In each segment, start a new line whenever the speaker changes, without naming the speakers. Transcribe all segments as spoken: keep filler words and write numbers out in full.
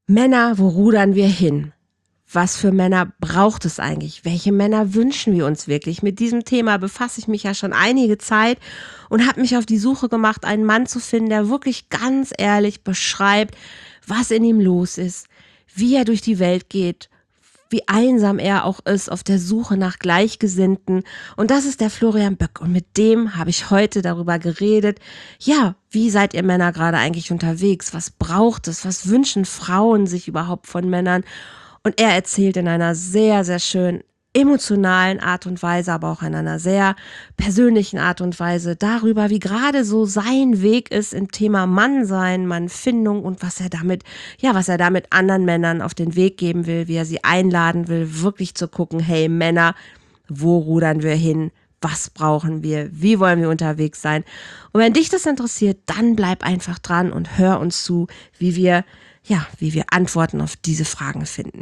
Männer, wo rudern wir hin? Was für Männer braucht es eigentlich? Welche Männer wünschen wir uns wirklich? Mit diesem Thema befasse ich mich ja schon einige Zeit und habe mich auf die Suche gemacht, einen Mann zu finden, der wirklich ganz ehrlich beschreibt, was in ihm los ist, wie er durch die Welt geht, wie einsam er auch ist auf der Suche nach Gleichgesinnten. Und das ist der Florian Böck. Und mit dem habe ich heute darüber geredet. Ja, wie seid ihr Männer gerade eigentlich unterwegs? Was braucht es? Was wünschen Frauen sich überhaupt von Männern? Und er erzählt in einer sehr, sehr schönen, emotionalen Art und Weise, aber auch in einer sehr persönlichen Art und Weise darüber, wie gerade so sein Weg ist im Thema Mannsein, Mannfindung und was er damit, ja, was er damit anderen Männern auf den Weg geben will, wie er sie einladen will, wirklich zu gucken, hey Männer, wo rudern wir hin? Was brauchen wir? Wie wollen wir unterwegs sein? Und wenn dich das interessiert, dann bleib einfach dran und hör uns zu, wie wir ja, wie wir Antworten auf diese Fragen finden.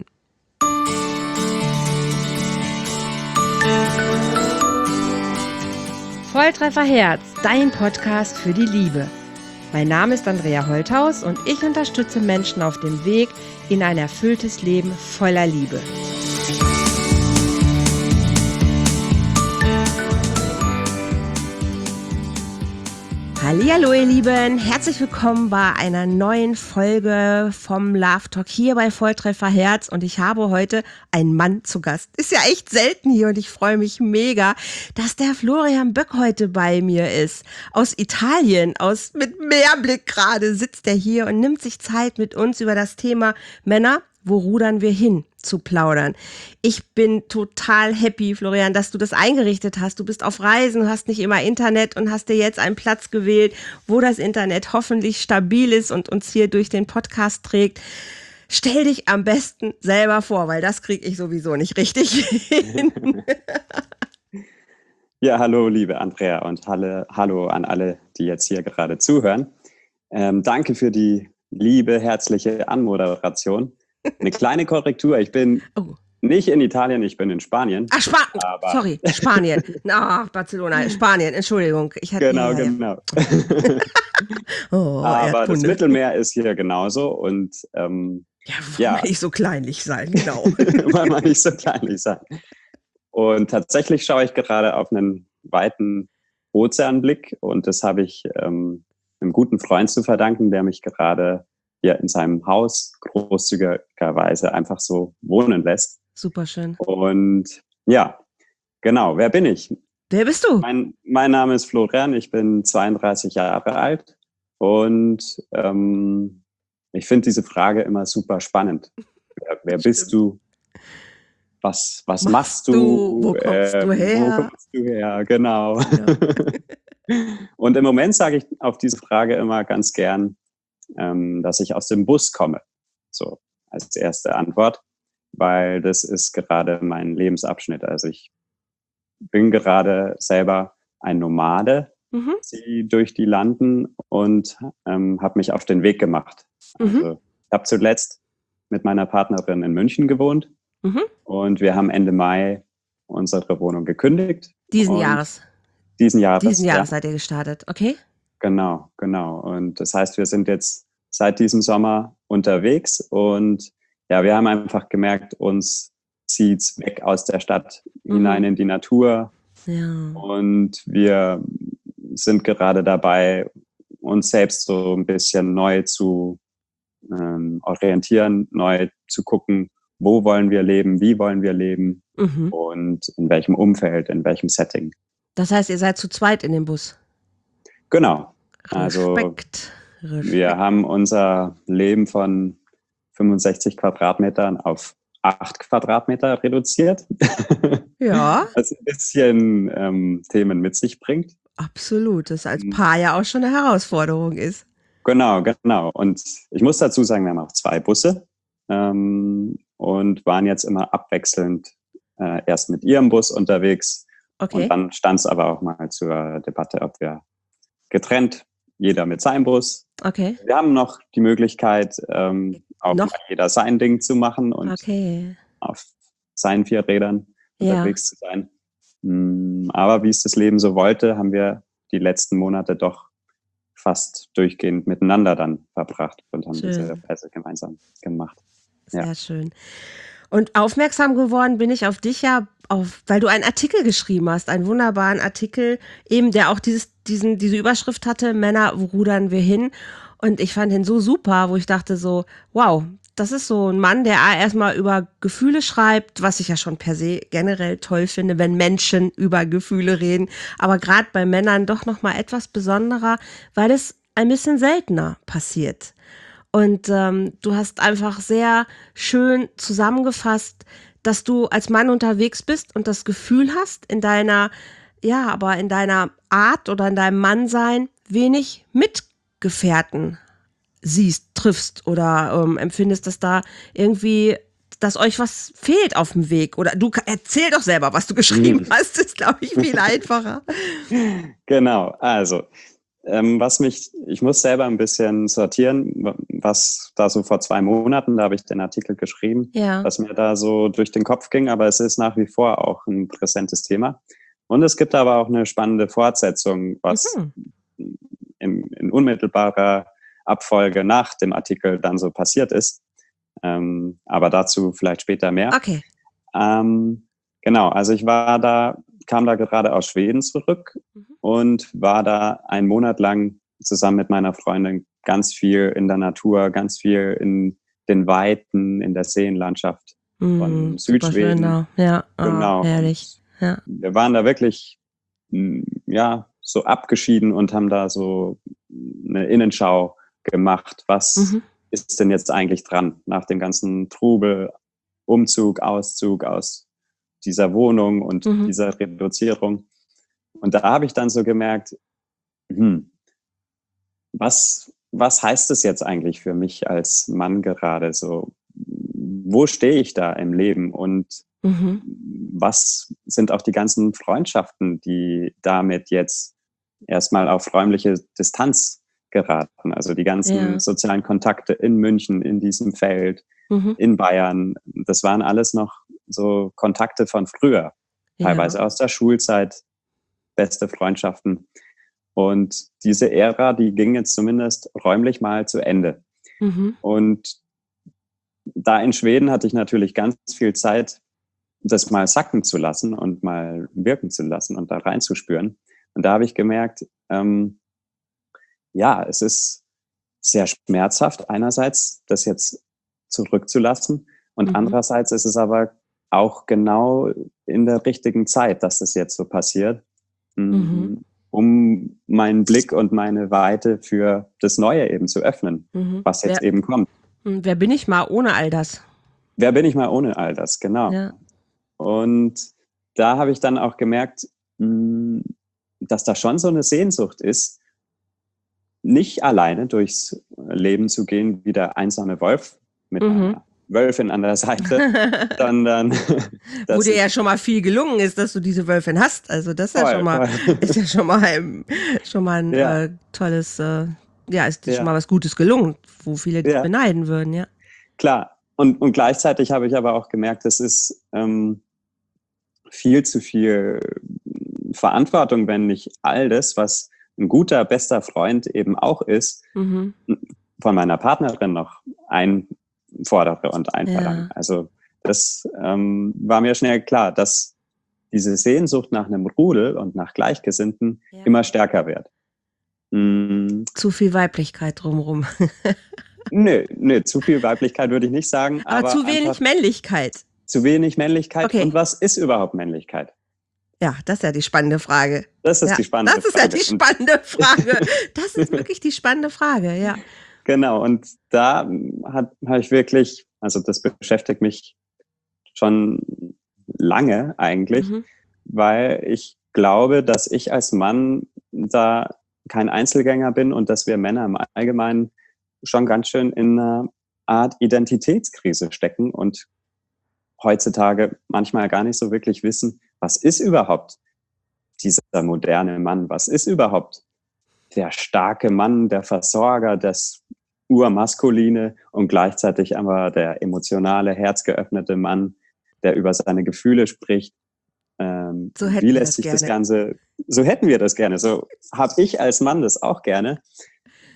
Volltreffer Herz, dein Podcast für die Liebe. Mein Name ist Andrea Holthaus und ich unterstütze Menschen auf dem Weg in ein erfülltes Leben voller Liebe. Hallihallo ihr Lieben, herzlich willkommen bei einer neuen Folge vom Love Talk hier bei Volltreffer Herz und ich habe heute einen Mann zu Gast. Ist ja echt selten hier und ich freue mich mega, dass der Florian Böck heute bei mir ist. Aus Italien, aus mit Meerblick gerade sitzt er hier und nimmt sich Zeit mit uns über das Thema Männer, wo rudern wir hin, zu plaudern. Ich bin total happy, Florian, dass du das eingerichtet hast. Du bist auf Reisen, du hast nicht immer Internet und hast dir jetzt einen Platz gewählt, wo das Internet hoffentlich stabil ist und uns hier durch den Podcast trägt. Stell dich am besten selber vor, weil das kriege ich sowieso nicht richtig hin.
Ja, hallo liebe Andrea und hallo, hallo an alle, die jetzt hier gerade zuhören. Ähm, danke für die liebe, herzliche Anmoderation. Eine kleine Korrektur, ich bin oh. nicht in Italien, ich bin in Spanien.
Ach, Spa aber sorry, Spanien. Ah, oh, Barcelona, Spanien, Entschuldigung. Ich hatte,
genau,
ja, ja.
genau. oh, aber das Mittelmeer ist hier genauso und ähm,
ja, wollen ja, wir nicht so kleinlich sein, genau.
Wollen wir nicht so kleinlich sein. Und tatsächlich schaue ich gerade auf einen weiten Ozeanblick und das habe ich ähm, einem guten Freund zu verdanken, der mich gerade hier in seinem Haus großzügigerweise einfach so wohnen lässt.
Super schön.
Und ja, genau, wer bin ich?
Wer bist du?
Mein, mein Name ist Florian, ich bin zweiunddreißig Jahre alt und ähm, ich finde diese Frage immer super spannend. Wer, wer bist du? Was, was machst, machst du?
du? Wo kommst äh, du her?
Wo kommst du her? Genau. Ja. Und im Moment sage ich auf diese Frage immer ganz gern, ähm, dass ich aus dem Bus komme. So als erste Antwort, weil das ist gerade mein Lebensabschnitt. Also ich bin gerade selber ein Nomade, mhm. ziehe durch die Landen und ähm, habe mich auf den Weg gemacht. Mhm. Also ich habe zuletzt mit meiner Partnerin in München gewohnt. Mhm. Und wir haben Ende Mai unsere Wohnung gekündigt.
Diesen Jahres?
Diesen Jahres,
Diesen Jahres
ja.
seid ihr gestartet, okay?
Genau, genau. Und das heißt, wir sind jetzt seit diesem Sommer unterwegs und ja, wir haben einfach gemerkt, uns zieht's weg aus der Stadt mhm. hinein in die Natur.
Ja.
Und wir sind gerade dabei, uns selbst so ein bisschen neu zu ähm, orientieren, neu zu gucken, wo wollen wir leben, wie wollen wir leben mhm. und in welchem Umfeld, in welchem Setting.
Das heißt, ihr seid zu zweit in dem Bus?
Genau. Also
Respekt. Respekt.
Wir haben unser Leben von fünfundsechzig Quadratmetern auf acht Quadratmeter reduziert.
Ja.
Was ein bisschen ähm, Themen mit sich bringt.
Absolut, das als Paar ja auch schon eine Herausforderung ist.
Genau, genau. Und ich muss dazu sagen, wir haben auch zwei Busse. Ähm, und waren jetzt immer abwechselnd äh, erst mit ihrem Bus unterwegs. Okay. Und dann stand es aber auch mal zur Debatte, ob wir getrennt, jeder mit seinem Bus.
Okay.
Wir haben noch die Möglichkeit, ähm, auch
noch?
mal jeder sein Ding zu machen und
okay.
auf seinen vier Rädern
ja.
unterwegs zu sein. Aber wie es das Leben so wollte, haben wir die letzten Monate doch fast durchgehend miteinander dann verbracht und haben
Schön.
diese Reise gemeinsam gemacht.
Sehr
Ja.
schön. Und aufmerksam geworden bin ich auf dich ja, auf, weil du einen Artikel geschrieben hast, einen wunderbaren Artikel, eben der auch dieses, diesen, diese Überschrift hatte, Männer, wo rudern wir hin? Und ich fand ihn so super, wo ich dachte so, wow, das ist so ein Mann, der erstmal über Gefühle schreibt, was ich ja schon per se generell toll finde, wenn Menschen über Gefühle reden. Aber gerade bei Männern doch nochmal etwas besonderer, weil es ein bisschen seltener passiert. Und ähm, du hast einfach sehr schön zusammengefasst, dass du als Mann unterwegs bist und das Gefühl hast, in deiner, ja, aber in deiner Art oder in deinem Mannsein wenig Mitgefährten siehst, triffst oder ähm, empfindest, dass da irgendwie, dass euch was fehlt auf dem Weg. Oder du erzähl doch selber, was du geschrieben hast, ist, glaube ich, viel einfacher.
Genau, also ähm, was mich, ich muss selber ein bisschen sortieren, was da so vor zwei Monaten, da habe ich den Artikel geschrieben,
Ja.
was mir da so durch den Kopf ging, aber es ist nach wie vor auch ein präsentes Thema. Und es gibt aber auch eine spannende Fortsetzung, was mhm. in, in unmittelbarer Abfolge nach dem Artikel dann so passiert ist. Ähm, aber dazu vielleicht später mehr.
Okay.
Ähm, genau, also ich war da, kam da gerade aus Schweden zurück mhm. und war da einen Monat lang zusammen mit meiner Freundin ganz viel in der Natur, ganz viel in den Weiten, in der Seenlandschaft
mhm,
von Südschweden.
Schön, ja, oh,
genau.
Herrlich. Ja.
Wir waren da wirklich ja, so abgeschieden und haben da so eine Innenschau gemacht. Was mhm. ist denn jetzt eigentlich dran nach dem ganzen Trubel, Umzug, Auszug aus dieser Wohnung und mhm. dieser Reduzierung? Und da habe ich dann so gemerkt, hm, was, was heißt es jetzt eigentlich für mich als Mann gerade so? Wo stehe ich da im Leben und mhm. was sind auch die ganzen Freundschaften, die damit jetzt erstmal auf räumliche Distanz geraten? Also die ganzen ja. sozialen Kontakte in München, in diesem Feld, mhm. in Bayern, das waren alles noch so Kontakte von früher, teilweise ja. aus der Schulzeit, beste Freundschaften. Und diese Ära, die ging jetzt zumindest räumlich mal zu Ende. Mhm. Und da in Schweden hatte ich natürlich ganz viel Zeit, das mal sacken zu lassen und mal wirken zu lassen und da reinzuspüren. Und da habe ich gemerkt, ähm, ja, es ist sehr schmerzhaft einerseits, das jetzt zurückzulassen und mhm. andererseits ist es aber auch genau in der richtigen Zeit, dass das jetzt so passiert, mhm. um meinen Blick und meine Weite für das Neue eben zu öffnen, mhm. was jetzt
wer,
eben kommt.
Wer bin ich mal ohne all das?
Wer bin ich mal ohne all das, genau. Ja. Und da habe ich dann auch gemerkt, dass da schon so eine Sehnsucht ist, nicht alleine durchs Leben zu gehen wie der einsame Wolf mit mhm. einer Wölfin an der Seite, sondern
wo dir ja schon mal viel gelungen ist, dass du diese Wölfin hast. Also das ist voll, ja schon mal, ist ja schon mal, ein, schon mal ein ja. äh, tolles, äh, ja, ist dir ja. schon mal was Gutes gelungen, wo viele dich ja. beneiden würden, ja.
Klar. Und, und gleichzeitig habe ich aber auch gemerkt, es ist ähm, viel zu viel Verantwortung, wenn nicht all das, was ein guter, bester Freund eben auch ist, mhm. von meiner Partnerin noch einfordere und einverlange. Ja. Also das ähm, war mir schnell klar, dass diese Sehnsucht nach einem Rudel und nach Gleichgesinnten ja. immer stärker wird.
Mhm. Zu viel Weiblichkeit drumherum.
Nö, nö, zu viel Weiblichkeit würde ich nicht sagen.
Aber, aber zu wenig Männlichkeit.
Zu wenig Männlichkeit. Okay. Und was ist überhaupt Männlichkeit?
Ja, das ist ja die spannende Frage.
Das ist
ja,
die spannende Frage.
Das ist Frage. ja die spannende Frage. Das ist wirklich die spannende Frage, ja.
Genau, und da habe ich wirklich, also das beschäftigt mich schon lange eigentlich, mhm. weil ich glaube, dass ich als Mann da kein Einzelgänger bin und dass wir Männer im Allgemeinen schon ganz schön in einer Art Identitätskrise stecken und heutzutage manchmal gar nicht so wirklich wissen, was ist überhaupt dieser moderne Mann? Was ist überhaupt der starke Mann, der Versorger, das Urmaskuline und gleichzeitig aber der emotionale, herzgeöffnete Mann, der über seine Gefühle spricht? Ähm,
so
wie lässt sich gerne. das Ganze, so hätten wir das gerne, so habe ich als Mann das auch gerne.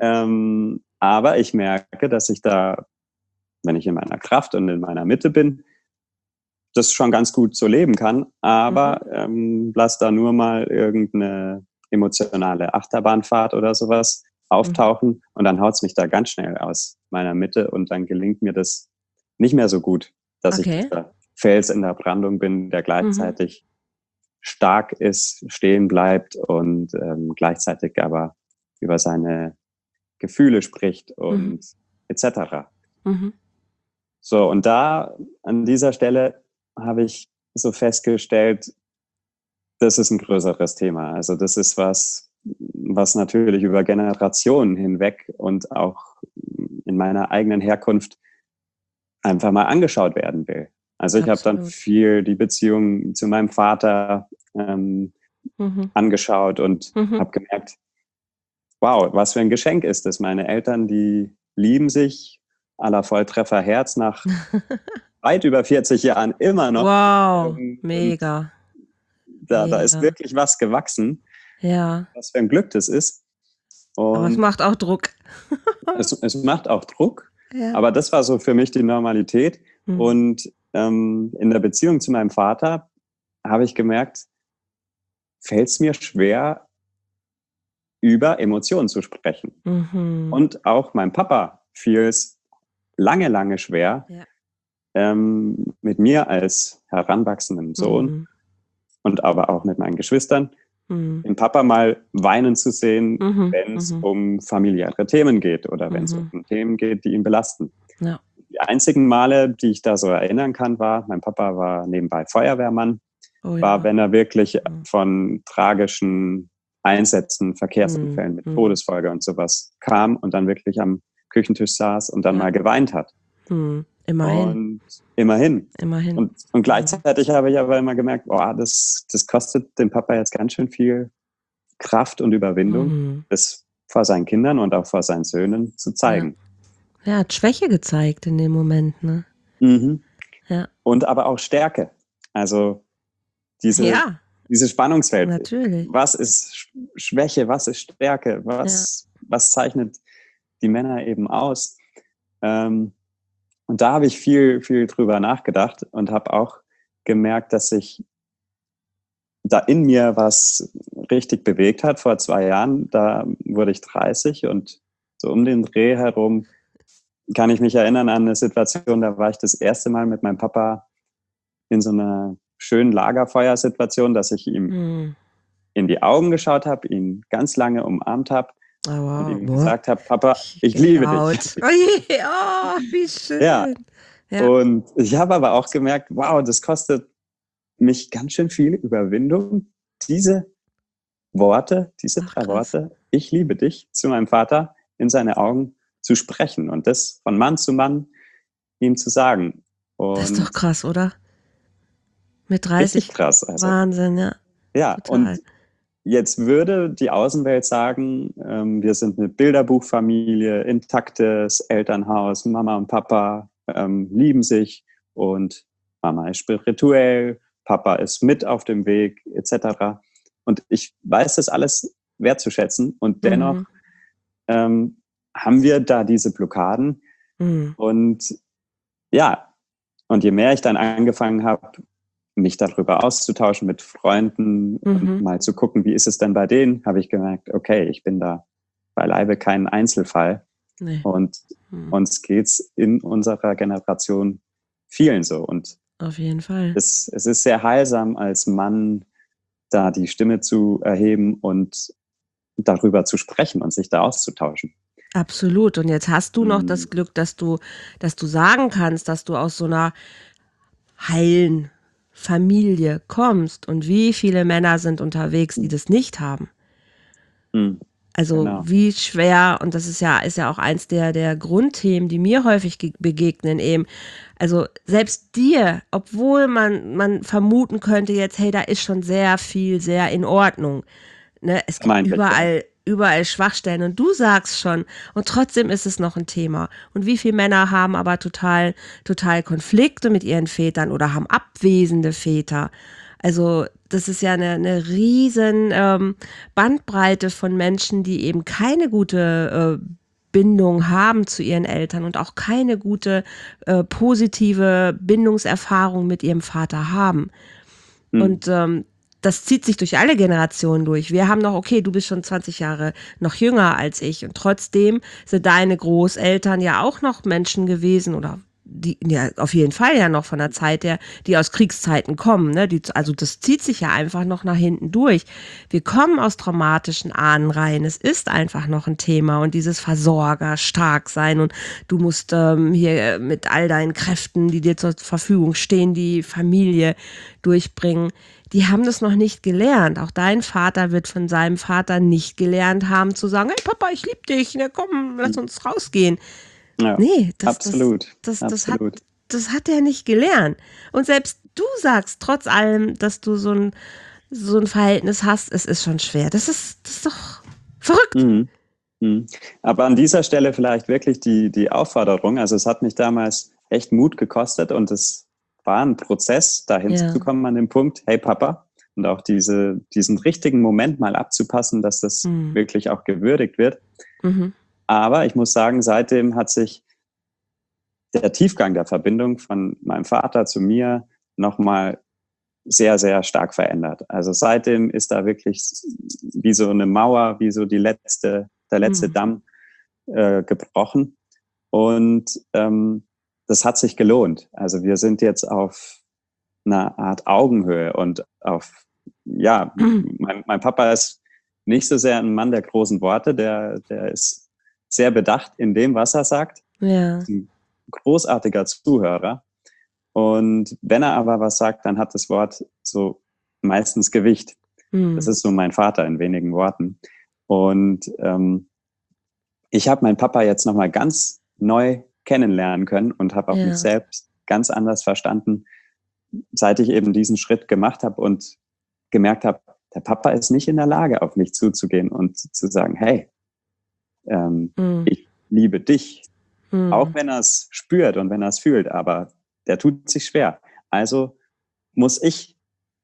Ähm, aber ich merke, dass ich da, wenn ich in meiner Kraft und in meiner Mitte bin, das schon ganz gut so leben kann, aber mhm. ähm, lass da nur mal irgendeine emotionale Achterbahnfahrt oder sowas auftauchen mhm. und dann haut's mich da ganz schnell aus meiner Mitte und dann gelingt mir das nicht mehr so gut, dass okay. ich dieser Fels in der Brandung bin, der gleichzeitig mhm. stark ist, stehen bleibt und ähm, gleichzeitig aber über seine Gefühle spricht und mhm. et cetera. Mhm. So, und da an dieser Stelle habe ich so festgestellt, das ist ein größeres Thema. Also das ist was, was natürlich über Generationen hinweg und auch in meiner eigenen Herkunft einfach mal angeschaut werden will. Also ich habe dann viel die Beziehung zu meinem Vater ähm, mhm. angeschaut und mhm. habe gemerkt, wow, was für ein Geschenk ist das. Meine Eltern, die lieben sich à la Volltreffer Herz nach weit über vierzig Jahren immer noch.
Wow, ähm, mega.
Da, da ist wirklich was gewachsen.
Ja.
Was für ein Glück das ist. Und
aber es macht auch Druck.
es, es macht auch Druck.
Ja.
Aber das war so für mich die Normalität. Mhm. Und ähm, in der Beziehung zu meinem Vater habe ich gemerkt, fällt es mir schwer, über Emotionen zu sprechen. Mhm. Und auch meinem Papa fiel es lange, lange schwer, ja. ähm, mit mir als heranwachsenden Sohn mhm. und aber auch mit meinen Geschwistern, mhm. den Papa mal weinen zu sehen, mhm. wenn es mhm. um familiäre Themen geht oder wenn es mhm. um Themen geht, die ihn belasten.
Ja.
Die einzigen Male, die ich da so erinnern kann, war, mein Papa war nebenbei Feuerwehrmann, oh, ja. war, wenn er wirklich mhm. von tragischen Einsätzen, Verkehrsunfällen mhm. mit Todesfolge und sowas kam und dann wirklich am Küchentisch saß und dann ja. mal geweint hat.
Mhm. Immerhin.
Und immerhin.
Immerhin.
Und, und gleichzeitig mhm. habe ich aber immer gemerkt, boah, das, das kostet dem Papa jetzt ganz schön viel Kraft und Überwindung, mhm. das vor seinen Kindern und auch vor seinen Söhnen zu zeigen.
Ja, er hat Schwäche gezeigt in dem Moment, ne?
Mhm.
Ja.
Und aber auch Stärke. Also diese,
ja.
dieses Spannungsfeld.
Natürlich.
Was ist Schwäche, was ist Stärke, was, ja. was zeichnet die Männer eben aus? Ähm, und da habe ich viel, viel drüber nachgedacht und habe auch gemerkt, dass sich da in mir was richtig bewegt hat vor zwei Jahren. Da wurde ich dreißig und so um den Dreh herum kann ich mich erinnern an eine Situation, da war ich das erste Mal mit meinem Papa in so einer schönen Lagerfeuersituation, dass ich ihm hm. in die Augen geschaut habe, ihn ganz lange umarmt habe oh, wow. und ihm Boah. gesagt habe, Papa, ich Get liebe out. dich.
Oh, yeah. oh, wie schön.
Ja. ja. Und ich habe aber auch gemerkt, wow, das kostet mich ganz schön viel Überwindung, diese Worte, diese Ach, drei krass. Worte, ich liebe dich, zu meinem Vater in seine Augen zu sprechen und das von Mann zu Mann ihm zu sagen. Und
das ist doch krass, oder? Mit dreißig.
Richtig krass. Also.
Wahnsinn, ja.
Ja, Total. Und jetzt würde die Außenwelt sagen, ähm, wir sind eine Bilderbuchfamilie, intaktes Elternhaus, Mama und Papa ähm, lieben sich und Mama ist spirituell, Papa ist mit auf dem Weg, et cetera. Und ich weiß das alles wertzuschätzen und dennoch mhm. ähm, haben wir da diese Blockaden. Mhm. Und ja, und je mehr ich dann angefangen habe, mich darüber auszutauschen mit Freunden mhm. und mal zu gucken, wie ist es denn bei denen, habe ich gemerkt, okay, ich bin da beileibe kein Einzelfall. Nee. Und mhm. uns geht's in unserer Generation vielen so. Und
auf jeden Fall.
Es, es ist sehr heilsam, als Mann da die Stimme zu erheben und darüber zu sprechen und sich da auszutauschen.
Absolut. Und jetzt hast du noch mhm. das Glück, dass du, dass du sagen kannst, dass du aus so einer heilen Familie kommst. Und wie viele Männer sind unterwegs, die das nicht haben? Mhm. Also genau. wie schwer, und das ist ja, ist ja auch eins der, der Grundthemen, die mir häufig ge- begegnen eben. Also selbst dir, obwohl man, man vermuten könnte jetzt, hey, da ist schon sehr viel, sehr in Ordnung. Ne? Es gibt mein überall, Bitte. überall Schwachstellen und du sagst schon, und trotzdem ist es noch ein Thema. Und wie viele Männer haben aber total, total Konflikte mit ihren Vätern oder haben abwesende Väter. Also das ist ja eine, eine riesen ähm, Bandbreite von Menschen, die eben keine gute äh, Bindung haben zu ihren Eltern und auch keine gute äh, positive Bindungserfahrung mit ihrem Vater haben.
Hm.
Und ähm, das zieht sich durch alle Generationen durch. Wir haben noch, okay, du bist schon zwanzig Jahre noch jünger als ich und trotzdem sind deine Großeltern ja auch noch Menschen gewesen oder die, ja, auf jeden Fall ja noch von der Zeit her, die aus Kriegszeiten kommen, ne? Die, also das zieht sich ja einfach noch nach hinten durch. Wir kommen aus traumatischen Ahnenreihen. Es ist einfach noch ein Thema und dieses Versorger stark sein und du musst ähm, hier mit all deinen Kräften, die dir zur Verfügung stehen, die Familie durchbringen. Die haben das noch nicht gelernt. Auch dein Vater wird von seinem Vater nicht gelernt haben zu sagen, hey Papa, ich liebe dich, na komm, lass uns rausgehen.
Ja,
Nee, das, das,
absolut,
das, das hat,
absolut.
das hat er nicht gelernt. Und selbst du sagst, trotz allem, dass du so ein, so ein Verhältnis hast, es ist schon schwer. Das ist, das ist doch verrückt.
Mhm. Mhm. Aber an dieser Stelle vielleicht wirklich die, die Aufforderung. Also es hat mich damals echt Mut gekostet und es war ein Prozess, dahin
Ja.
zu kommen an den Punkt, hey Papa, und auch diese, diesen richtigen Moment mal abzupassen, dass das
Mhm.
wirklich auch gewürdigt wird.
Mhm.
Aber ich muss sagen, seitdem hat sich der Tiefgang der Verbindung von meinem Vater zu mir nochmal sehr, sehr stark verändert. Also seitdem ist da wirklich wie so eine Mauer, wie so die letzte, der letzte
Mhm.
Damm äh, gebrochen. Und ähm, das hat sich gelohnt. Also wir sind jetzt auf einer Art Augenhöhe und auf, ja, mein, mein Papa ist nicht so sehr ein Mann der großen Worte, der, der ist sehr bedacht in dem, was er sagt.
Ja.
Ein großartiger Zuhörer. Und wenn er aber was sagt, dann hat das Wort so meistens Gewicht.
Mhm.
Das ist so mein Vater in wenigen Worten. Und ähm, ich habe meinen Papa jetzt nochmal ganz neu kennenlernen können und habe auch mich
Ja.
selbst ganz anders verstanden, seit ich eben diesen Schritt gemacht habe und gemerkt habe, der Papa ist nicht in der Lage, auf mich zuzugehen und zu sagen, hey, ähm,
Mhm.
ich liebe dich,
Mhm.
auch wenn er es spürt und wenn er es fühlt, aber der tut sich schwer. Also muss ich,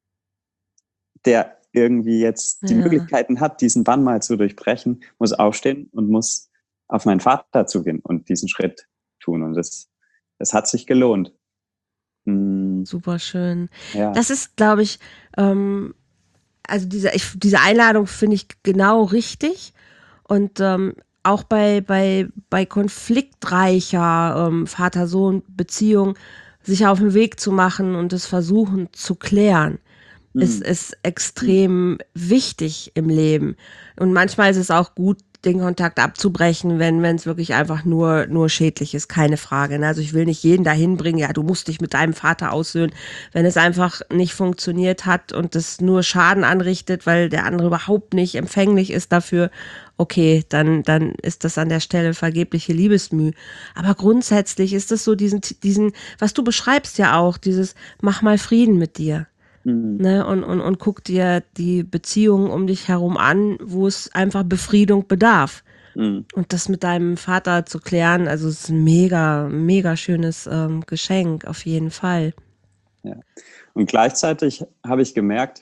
der irgendwie jetzt die
Ja.
Möglichkeiten hat, diesen Bann mal zu durchbrechen, muss aufstehen und muss auf meinen Vater zugehen und diesen Schritt tun. Und das, das hat sich gelohnt. Hm,
Super schön.
ja.
Das ist, glaube ich, ähm, also diese, ich, diese Einladung finde ich genau richtig. Und ähm, auch bei, bei, bei konfliktreicher ähm, Vater-Sohn-Beziehung sich auf den Weg zu machen und es versuchen zu klären, ist,
Hm,
ist
hm,
extrem wichtig im Leben. Und manchmal ist es auch gut, den Kontakt abzubrechen, wenn wenn es wirklich einfach nur nur schädlich ist, keine Frage. Ne? Also ich will nicht jeden dahin bringen, ja, du musst dich mit deinem Vater aussöhnen, wenn es einfach nicht funktioniert hat und es nur Schaden anrichtet, weil der andere überhaupt nicht empfänglich ist dafür. Okay, dann dann ist das an der Stelle vergebliche Liebesmüh. Aber grundsätzlich ist es so diesen diesen, was du beschreibst ja auch, dieses mach mal Frieden mit dir.
hm,
Ne, und, und, und guck dir die Beziehungen um dich herum an, wo es einfach Befriedung bedarf.
hm,
Und das mit deinem Vater zu klären, also es ist ein mega, mega schönes ähm, Geschenk, auf jeden Fall.
ja. Und gleichzeitig habe ich gemerkt,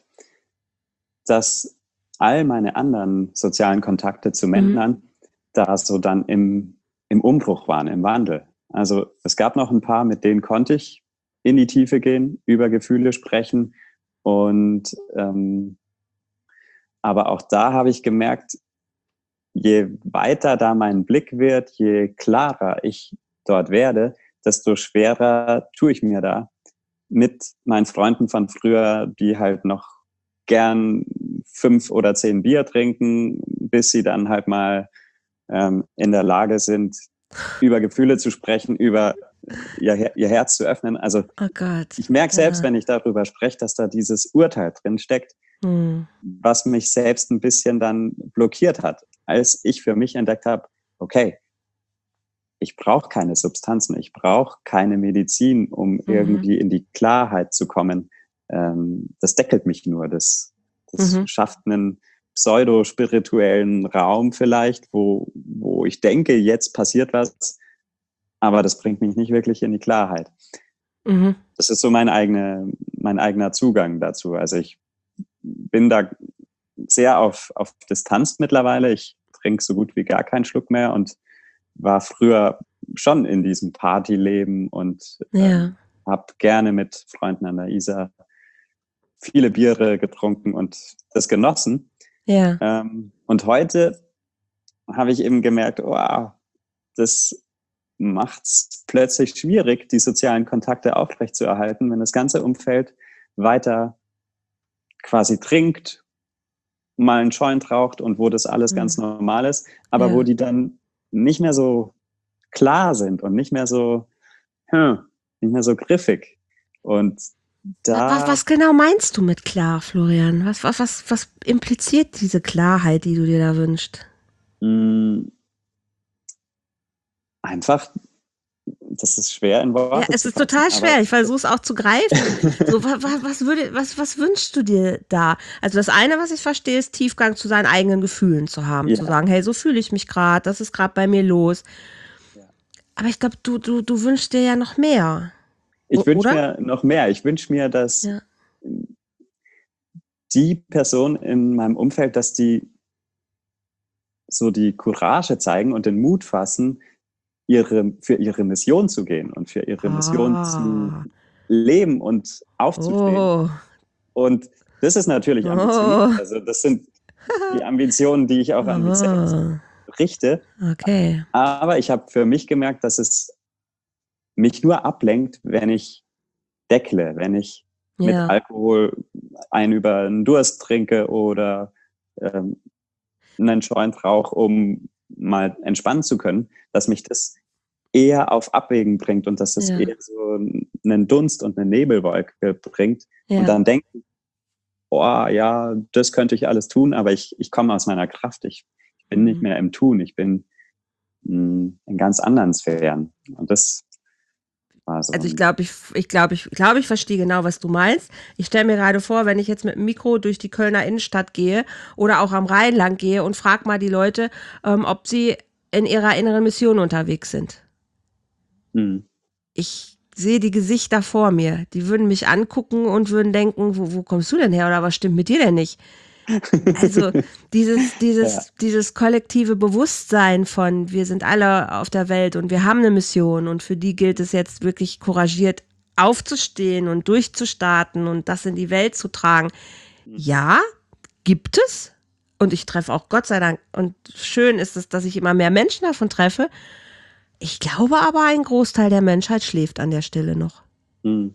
dass all meine anderen sozialen Kontakte zu
Mhm.
Männern da so dann im, im Umbruch waren, im Wandel. Also es gab noch ein paar, mit denen konnte ich in die Tiefe gehen, über Gefühle sprechen. Und ähm, aber auch da habe ich gemerkt, je weiter da mein Blick wird, je klarer ich dort werde, desto schwerer tue ich mir da mit meinen Freunden von früher, die halt noch gern fünf oder zehn Bier trinken, bis sie dann halt mal ähm, in der Lage sind, über Gefühle zu sprechen, über ihr, ihr Herz zu öffnen. Also
Oh Gott.
ich merke selbst,
Ja.
wenn ich darüber spreche, dass da dieses Urteil drin steckt,
Hm.
was mich selbst ein bisschen dann blockiert hat, als ich für mich entdeckt habe, okay, ich brauche keine Substanzen, ich brauche keine Medizin, um
Mhm.
irgendwie in die Klarheit zu kommen. Ähm, das deckelt mich nur. Das, das
Mhm.
schafft einen pseudo-spirituellen Raum vielleicht, wo, wo ich denke, jetzt passiert was, aber das bringt mich nicht wirklich in die Klarheit.
Mhm.
Das ist so mein, eigene, mein eigener Zugang dazu. Also ich bin da sehr auf, auf Distanz mittlerweile. Ich trinke so gut wie gar keinen Schluck mehr und war früher schon in diesem Partyleben und
Ja.
ähm, habe gerne mit Freunden an der Isar viele Biere getrunken und das genossen.
Ja.
Ähm, und heute habe ich eben gemerkt, wow, das macht es plötzlich schwierig, die sozialen Kontakte aufrechtzuerhalten, wenn das ganze Umfeld weiter quasi trinkt, mal einen Joint raucht und wo das alles
Mhm.
ganz normal ist, aber
Ja.
wo die dann nicht mehr so klar sind und nicht mehr so, hm, nicht mehr so griffig. Und da.
Was, was genau meinst du mit klar, Florian? Was, was, was, was impliziert diese Klarheit, die du dir da wünschst?
Mh, einfach, das ist schwer in Worte
Ja, es
zu
ist
fassen,
total schwer.
aber
Ich versuche es auch zu greifen. So, was, was, würde, was, was wünschst du dir da? Also das eine, was ich verstehe, ist Tiefgang zu seinen eigenen Gefühlen zu haben, zu
ja,
sagen, hey, so fühle ich mich gerade, das ist gerade bei mir los.
ja.
Aber ich glaube, du, du, du wünschst dir ja noch mehr,
Ich
O-
wünsche
oder?
mir noch mehr. Ich wünsche mir, dass
Ja.
die Person in meinem Umfeld, dass die so die Courage zeigen und den Mut fassen, ihre, für ihre Mission zu gehen und für ihre Mission zu
Ah.
leben und aufzustehen.
Oh.
Und das ist natürlich ambitioniert.
Oh.
Also das sind die Ambitionen, die ich auch an mich selbst
Oh.
richte.
Okay.
Aber ich habe für mich gemerkt, dass es mich nur ablenkt, wenn ich deckle, wenn ich mit
Ja.
Alkohol einen über einen Durst trinke oder ähm, einen Joint rauche, um mal entspannen zu können, dass mich das eher auf Abwägen bringt und dass es
Ja.
eher so einen Dunst und eine Nebelwolke bringt. Und
Ja.
dann denken, oh ja, das könnte ich alles tun, aber ich, ich komme aus meiner Kraft. Ich, ich bin nicht
Mhm.
mehr im Tun, ich bin mh, in ganz anderen Sphären. Und das war so.
Also ich glaube, ich, ich glaube, ich glaube, ich verstehe genau, was du meinst. Ich stelle mir gerade vor, wenn ich jetzt mit dem Mikro durch die Kölner Innenstadt gehe oder auch am Rhein lang gehe und frage mal die Leute, ähm, ob sie in ihrer inneren Mission unterwegs sind.
Mh.
Ich sehe die Gesichter vor mir. Die würden mich angucken und würden denken, wo, wo kommst du denn her oder was stimmt mit dir denn nicht? Also dieses, dieses,
Ja.
dieses kollektive Bewusstsein von, wir sind alle auf der Welt und wir haben eine Mission und für die gilt es jetzt wirklich couragiert aufzustehen und durchzustarten und das in die Welt zu tragen. Ja, gibt es. Und ich treffe auch Gott sei Dank. Und schön ist es, dass ich immer mehr Menschen davon treffe. Ich glaube aber, ein Großteil der Menschheit schläft an der Stelle noch.
Mh.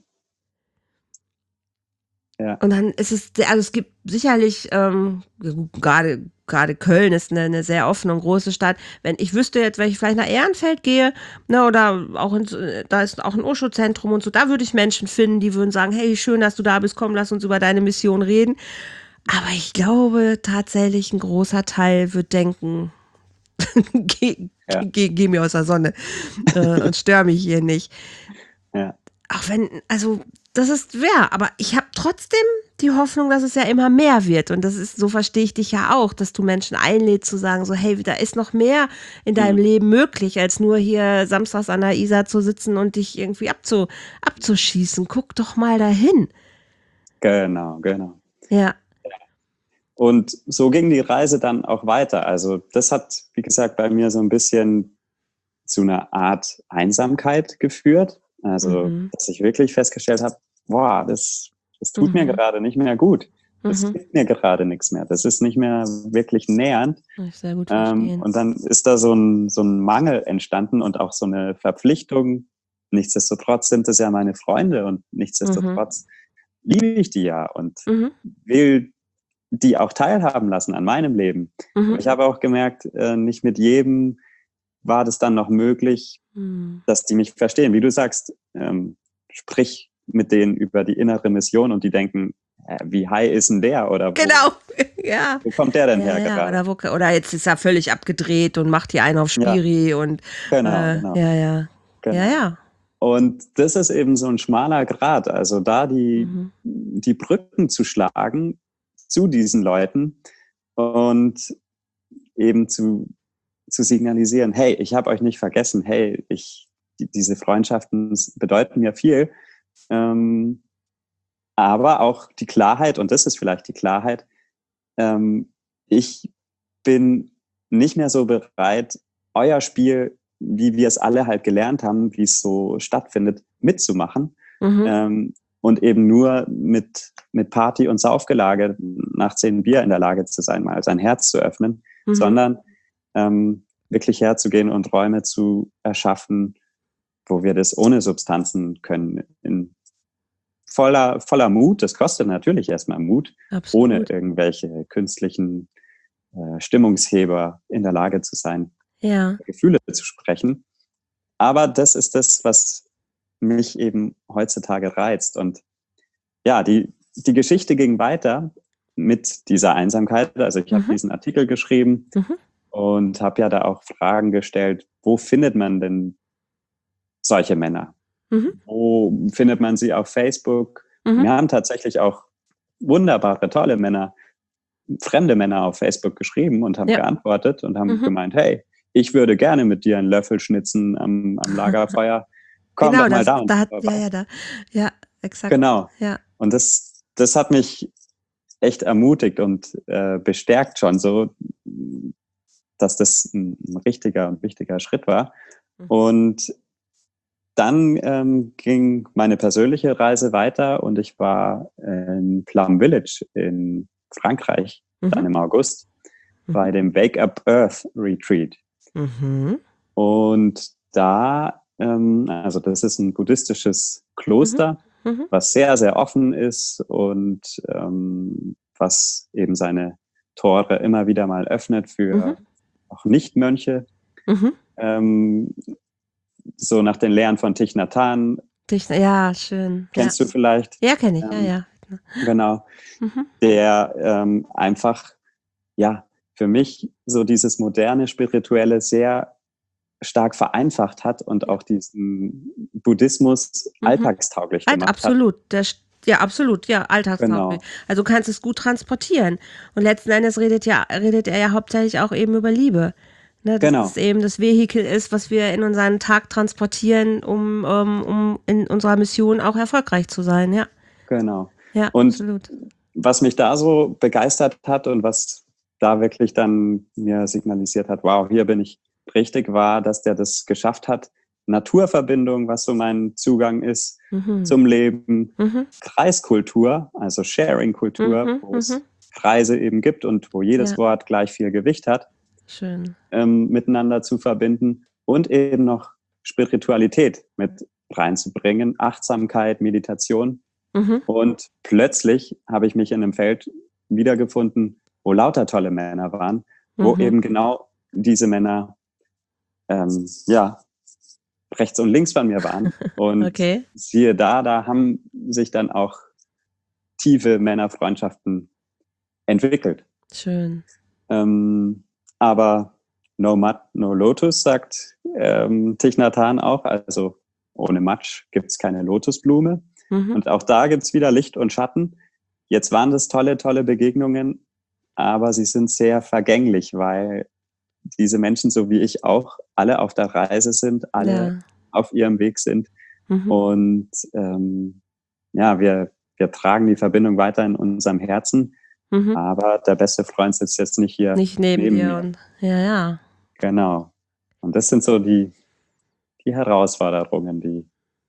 Ja.
Und dann ist es, also es gibt sicherlich, ähm, gerade, gerade Köln ist eine, eine sehr offene und große Stadt. Wenn ich wüsste jetzt, wenn ich vielleicht nach Ehrenfeld gehe, ne, oder auch in, da ist auch ein Osho-Zentrum und so, da würde ich Menschen finden, die würden sagen, hey, schön, dass du da bist, komm, lass uns über deine Mission reden. Aber ich glaube tatsächlich, ein großer Teil wird denken, geh,
Ja.
geh, geh mir aus der Sonne äh, und stör mich hier nicht.
Ja.
Auch wenn, also das ist schwer, aber ich habe trotzdem die Hoffnung, dass es ja immer mehr wird. Und das ist, so verstehe ich dich ja auch, dass du Menschen einlädst zu sagen, so, hey, da ist noch mehr in deinem
Mhm.
Leben möglich, als nur hier samstags an der Isar zu sitzen und dich irgendwie abzu, abzuschießen. Guck doch mal dahin.
Genau, genau.
Ja.
Und so ging die Reise dann auch weiter. Also das hat, wie gesagt, bei mir so ein bisschen zu einer Art Einsamkeit geführt. Also,
Mhm.
dass ich wirklich festgestellt habe, boah, das, das tut mir
Mhm.
gerade nicht mehr gut. Das
Mhm.
gibt mir gerade nichts mehr. Das ist nicht mehr wirklich nähernd.
Kann ich sehr gut
Ähm,
verstehen.
und dann ist da so ein, so ein Mangel entstanden und auch so eine Verpflichtung. Nichtsdestotrotz sind es ja meine Freunde und
Mhm.
nichtsdestotrotz liebe ich die ja und
Mhm.
will die auch teilhaben lassen an meinem Leben.
Mhm.
Aber ich habe auch gemerkt, äh, nicht mit jedem war das dann noch möglich,
Mhm.
dass die mich verstehen. Wie du sagst, ähm, sprich mit denen über die innere Mission und die denken, äh, wie high ist denn der oder wo,
Genau, ja.
wo kommt der denn
Ja,
her
ja,
gerade?
oder, wo, oder jetzt ist er völlig abgedreht und macht hier einen auf
Ja,
Spiri und
genau,
äh,
genau,
ja, ja, ja,
genau.
ja.
Und das ist eben so ein schmaler Grat. Also da die,
Mhm.
die Brücken zu schlagen zu diesen Leuten und eben zu, zu signalisieren, hey, ich habe euch nicht vergessen, hey, ich, die, diese Freundschaften bedeuten mir viel Ähm, aber auch die Klarheit, und das ist vielleicht die Klarheit, ähm, ich bin nicht mehr so bereit, euer Spiel, wie wir es alle halt gelernt haben, wie es so stattfindet, mitzumachen.
Mhm.
Ähm, und eben nur mit, mit Party und Saufgelage nach zehn Bier in der Lage zu sein, mal sein Herz zu öffnen,
Mhm.
sondern ähm, wirklich herzugehen und Räume zu erschaffen, wo wir das ohne Substanzen können, in voller, voller Mut. Das kostet natürlich erstmal Mut,
Absolut.
ohne irgendwelche künstlichen äh, Stimmungsheber in der Lage zu sein,
Ja.
Gefühle zu sprechen. Aber das ist das, was mich eben heutzutage reizt. Und ja, die, die Geschichte ging weiter mit dieser Einsamkeit. Also ich
Mhm.
habe diesen Artikel geschrieben
Mhm.
und habe ja da auch Fragen gestellt, wo findet man denn solche Männer?
Mhm.
Wo findet man sie auf Facebook?
Mhm.
Wir haben tatsächlich auch wunderbare, tolle Männer, fremde Männer auf Facebook geschrieben und haben
Ja.
geantwortet und haben
Mhm.
gemeint, hey, ich würde gerne mit dir einen Löffel schnitzen am, am Lagerfeuer. Komm
Genau,
doch mal
das,
da und
da hat,
vorbei.
ja, ja, da, ja, exakt,
Genau.
ja.
Und das, das hat mich echt ermutigt und äh, bestärkt schon so, dass das ein, ein richtiger und wichtiger Schritt war.
Mhm.
Und dann ähm, ging meine persönliche Reise weiter und ich war in Plum Village in Frankreich,
Mhm.
dann im August,
Mhm.
bei dem Wake Up Earth Retreat.
Mhm.
Und da, ähm, also das ist ein buddhistisches Kloster,
Mhm.
was sehr, sehr offen ist und ähm, was eben seine Tore immer wieder mal öffnet für
Mhm.
auch Nichtmönche.
Mhm.
Ähm, so nach den Lehren von Thich Nhat Hanh,
Dich, ja, schön.
kennst
Ja,
du vielleicht?
ja, kenne ich, ja,
Ähm,
ja.
genau,
Mhm.
der ähm, einfach, ja, für mich so dieses moderne Spirituelle sehr stark vereinfacht hat und auch diesen Buddhismus
Mhm.
alltagstauglich
Halt,
gemacht hat.
absolut. Der, st- ja, absolut, ja, alltagstauglich.
Genau,
Also du kannst es gut transportieren. Und letzten Endes redet ja, redet er ja hauptsächlich auch eben über Liebe. Ne, dass
genau,
es eben das Vehikel ist, was wir in unseren Tag transportieren, um, um, um in unserer Mission auch erfolgreich zu sein, ja.
genau.
Ja,
Und
absolut.
was mich da so begeistert hat und was da wirklich dann mir signalisiert hat, wow, hier bin ich richtig, war, dass der das geschafft hat, Naturverbindung, was so mein Zugang ist
Mhm.
zum Leben,
Mhm.
Kreiskultur, also Sharing-Kultur,
Mhm.
wo
Mhm.
es Kreise eben gibt und wo jedes
Ja,
Wort gleich viel Gewicht hat,
schön.
ähm, miteinander zu verbinden und eben noch Spiritualität mit reinzubringen, Achtsamkeit, Meditation.
Mhm.
Und plötzlich habe ich mich in einem Feld wiedergefunden, wo lauter tolle Männer waren, wo
Mhm.
eben genau diese Männer ähm, ja, rechts und links von mir waren. Und
Okay,
siehe da, da haben sich dann auch tiefe Männerfreundschaften entwickelt.
schön.
Ähm, aber no mud, no lotus, sagt ähm, Thich Nhat Hanh auch. Also ohne Matsch gibt es keine Lotusblume.
Mhm.
Und auch da gibt es wieder Licht und Schatten. Jetzt waren das tolle, tolle Begegnungen, aber sie sind sehr vergänglich, weil diese Menschen, so wie ich auch, alle auf der Reise sind, alle
Ja.
auf ihrem Weg sind.
Mhm.
Und ähm, ja, wir, wir tragen die Verbindung weiter in unserem Herzen.
Mhm.
Aber der beste Freund sitzt jetzt nicht hier
Nicht neben
neben
dir
mir.
und ja, ja.
Genau. Und das sind so die, die Herausforderungen, die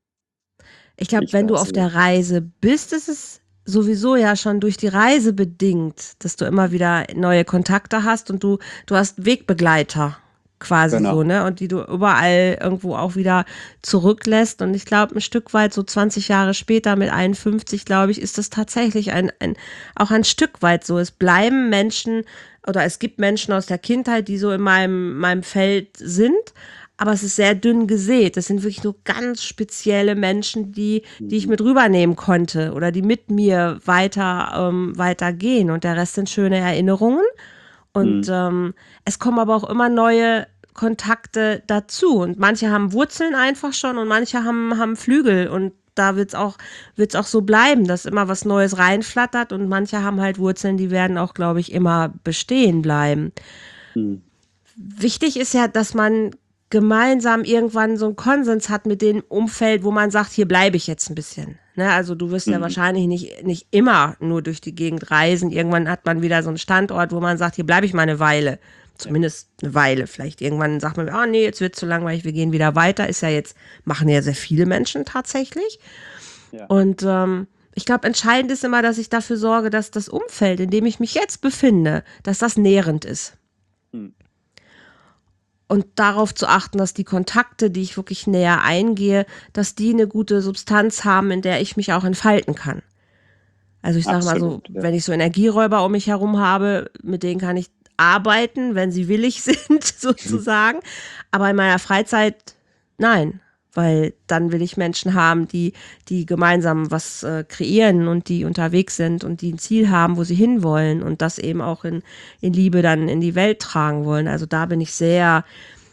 Ich glaube,
ich
wenn
da
du auf
sehe.
der Reise bist, ist es sowieso ja schon durch die Reise bedingt, dass du immer wieder neue Kontakte hast und du, du hast Wegbegleiter quasi so,
Genau.
ne? Und die du überall irgendwo auch wieder zurücklässt. Und ich glaube, ein Stück weit, so zwanzig Jahre später mit einundfünfzig, glaube ich, ist das tatsächlich ein, ein, auch ein Stück weit so. Es bleiben Menschen oder es gibt Menschen aus der Kindheit, die so in meinem, meinem Feld sind. Aber es ist sehr dünn gesät. Das sind wirklich nur ganz spezielle Menschen, die, die ich
Mhm.
mit rübernehmen konnte oder die mit mir weiter, ähm, weitergehen. Und der Rest sind schöne Erinnerungen. Und
Mhm.
ähm, es kommen aber auch immer neue Kontakte dazu. Und manche haben Wurzeln einfach schon und manche haben, haben Flügel. Und da wird es auch, wird's auch so bleiben, dass immer was Neues reinflattert. Und manche haben halt Wurzeln, die werden auch, glaube ich, immer bestehen bleiben.
Mhm.
Wichtig ist ja, dass man gemeinsam irgendwann so einen Konsens hat mit dem Umfeld, wo man sagt, hier bleibe ich jetzt ein bisschen. Ne? Also du wirst ja
Mhm.
wahrscheinlich nicht, nicht immer nur durch die Gegend reisen. Irgendwann hat man wieder so einen Standort, wo man sagt, hier bleibe ich mal eine Weile. Zumindest eine Weile. Vielleicht irgendwann sagt man, oh nee, jetzt wird es zu langweilig, wir gehen wieder weiter. Ist ja jetzt, machen ja sehr viele Menschen tatsächlich.
Ja.
Und ähm, ich glaube, entscheidend ist immer, dass ich dafür sorge, dass das Umfeld, in dem ich mich jetzt befinde, dass das nährend ist.
Hm.
Und darauf zu achten, dass die Kontakte, die ich wirklich näher eingehe, dass die eine gute Substanz haben, in der ich mich auch entfalten kann. Also ich sage mal so,
Absolut, ja.
wenn ich so Energieräuber um mich herum habe, mit denen kann ich arbeiten, wenn sie willig sind, sozusagen. Aber in meiner Freizeit, nein. Weil dann will ich Menschen haben, die, die gemeinsam was äh, kreieren und die unterwegs sind und die ein Ziel haben, wo sie hinwollen und das eben auch in, in Liebe dann in die Welt tragen wollen. Also da bin ich sehr,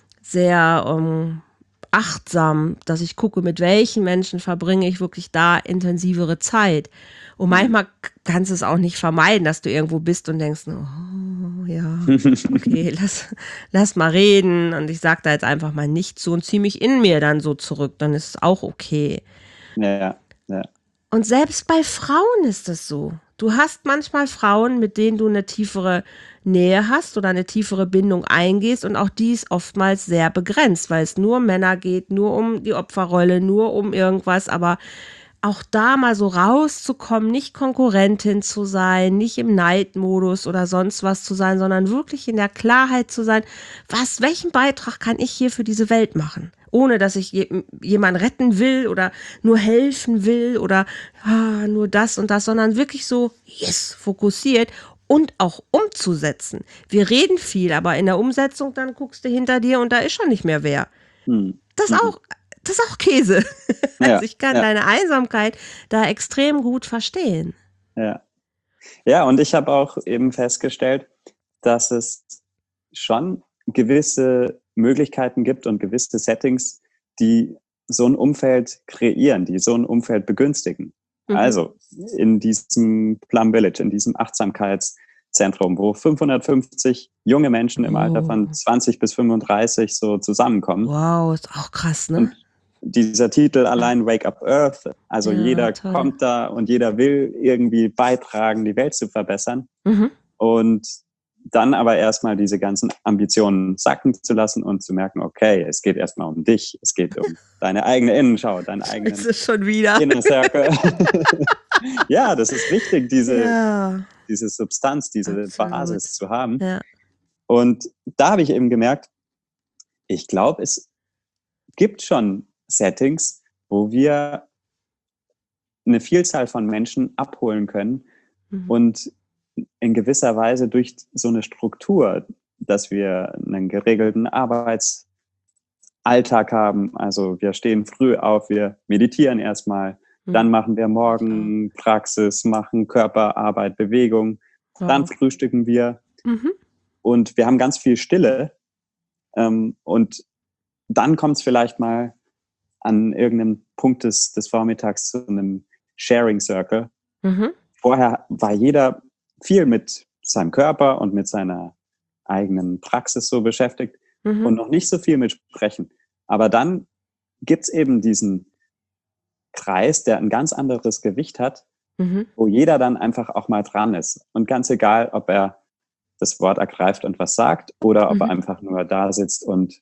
sehr ähm, achtsam, dass ich gucke, mit welchen Menschen verbringe ich wirklich da intensivere Zeit. Und manchmal kannst du es auch nicht vermeiden, dass du irgendwo bist und denkst, oh ja, okay, lass, lass mal reden. Und ich sage da jetzt einfach mal nicht zu und ziehe mich in mir dann so zurück, dann ist es auch okay.
Ja, ja.
Und selbst bei Frauen ist es so. Du hast manchmal Frauen, mit denen du eine tiefere Nähe hast oder eine tiefere Bindung eingehst und auch die ist oftmals sehr begrenzt, weil es nur um Männer geht, nur um die Opferrolle, nur um irgendwas, aber auch da mal so rauszukommen, nicht Konkurrentin zu sein, nicht im Neidmodus oder sonst was zu sein, sondern wirklich in der Klarheit zu sein, was, welchen Beitrag kann ich hier für diese Welt machen? Ohne, dass ich je, jemanden retten will oder nur helfen will oder ah, nur das und das, sondern wirklich so, yes, fokussiert und auch umzusetzen. Wir reden viel, aber in der Umsetzung, dann guckst du hinter dir und da ist schon nicht mehr wer.
Hm.
Das
Mhm.
auch, das ist auch Käse.
Ja,
Also ich kann
ja.
deine Einsamkeit da extrem gut verstehen.
Ja, ja, und ich habe auch eben festgestellt, dass es schon gewisse Möglichkeiten gibt und gewisse Settings, die so ein Umfeld kreieren, die so ein Umfeld begünstigen.
Mhm.
Also in diesem Plum Village, in diesem Achtsamkeitszentrum, wo fünfhundertfünfzig junge Menschen im Alter von
Oh.
zwanzig bis fünfunddreißig so zusammenkommen.
Wow, ist auch krass, ne?
Und dieser Titel allein Wake Up Earth, also
Ja,
jeder
toll.
kommt da und jeder will irgendwie beitragen, die Welt zu verbessern.
Mhm.
Und dann aber erstmal diese ganzen Ambitionen sacken zu lassen und zu merken, okay, es geht erstmal um dich, es geht um deine eigene Innenschau, deinen eigenen
Ist es schon wieder?
Inner Circle. Ja, das ist wichtig, diese,
Ja,
diese Substanz, diese
absolut.
Basis zu haben.
Ja.
Und da habe ich eben gemerkt, ich glaube, es gibt schon Settings, wo wir eine Vielzahl von Menschen abholen können
Mhm.
und in gewisser Weise durch so eine Struktur, dass wir einen geregelten Arbeitsalltag haben. Also wir stehen früh auf, wir meditieren erstmal,
Mhm.
dann machen wir morgen Praxis, machen Körperarbeit, Bewegung,
Wow.
dann frühstücken wir
Mhm.
und wir haben ganz viel Stille. Ähm, und dann kommt es vielleicht mal an irgendeinem Punkt des, des Vormittags zu einem Sharing Circle.
Mhm.
Vorher war jeder viel mit seinem Körper und mit seiner eigenen Praxis so beschäftigt
Mhm.
und noch nicht so viel mit Sprechen. Aber dann gibt's eben diesen Kreis, der ein ganz anderes Gewicht hat,
Mhm.
wo jeder dann einfach auch mal dran ist. Und ganz egal, ob er das Wort ergreift und was sagt oder ob
Mhm.
er einfach nur da sitzt und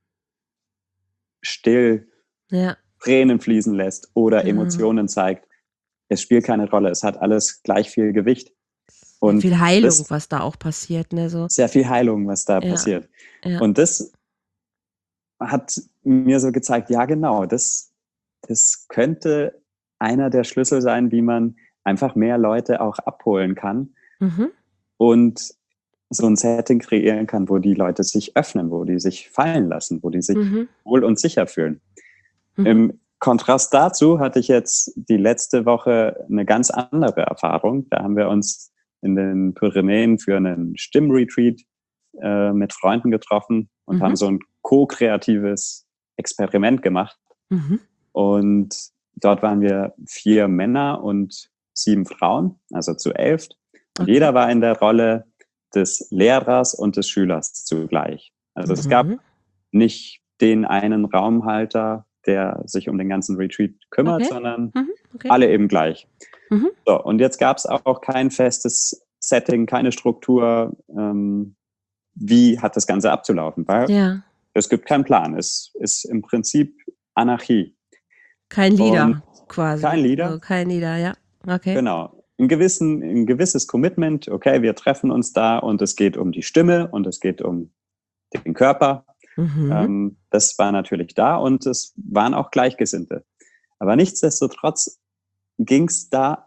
still
Ja.
Tränen fließen lässt oder
Ja.
Emotionen zeigt. Es spielt keine Rolle. Es hat alles gleich viel Gewicht. Und
viel Heilung,
das,
was da auch passiert, ne? So.
sehr viel Heilung, was da
Ja.
passiert.
Ja.
Und das hat mir so gezeigt, ja genau, das, das könnte einer der Schlüssel sein, wie man einfach mehr Leute auch abholen kann
Mhm.
und so ein Setting kreieren kann, wo die Leute sich öffnen, wo die sich fallen lassen, wo die sich
Mhm.
wohl und sicher fühlen.
Mhm.
Im Kontrast dazu hatte ich jetzt die letzte Woche eine ganz andere Erfahrung. Da haben wir uns in den Pyrenäen für einen Stimmretreat äh, mit Freunden getroffen und
Mhm.
haben so ein ko-kreatives Experiment gemacht.
Mhm.
Und dort waren wir vier Männer und sieben Frauen, also zu elf. Und
Okay.
jeder war in der Rolle des Lehrers und des Schülers zugleich. Also es gab
Mhm.
nicht den einen Raumhalter, der sich um den ganzen Retreat kümmert,
Okay.
sondern
Mhm. Okay.
alle eben gleich.
Mhm.
So, und jetzt gab es auch kein festes Setting, keine Struktur, ähm, wie hat das Ganze abzulaufen, weil
Ja.
es gibt keinen Plan. Es ist im Prinzip Anarchie.
Kein
Und
Leader quasi.
kein Leader,
Also kein Leader, ja. Okay.
genau. Ein, gewissen, ein gewisses Commitment, okay, wir treffen uns da und es geht um die Stimme und es geht um den Körper.
Mhm.
Ähm, das war natürlich da und es waren auch Gleichgesinnte. Aber nichtsdestotrotz ging es da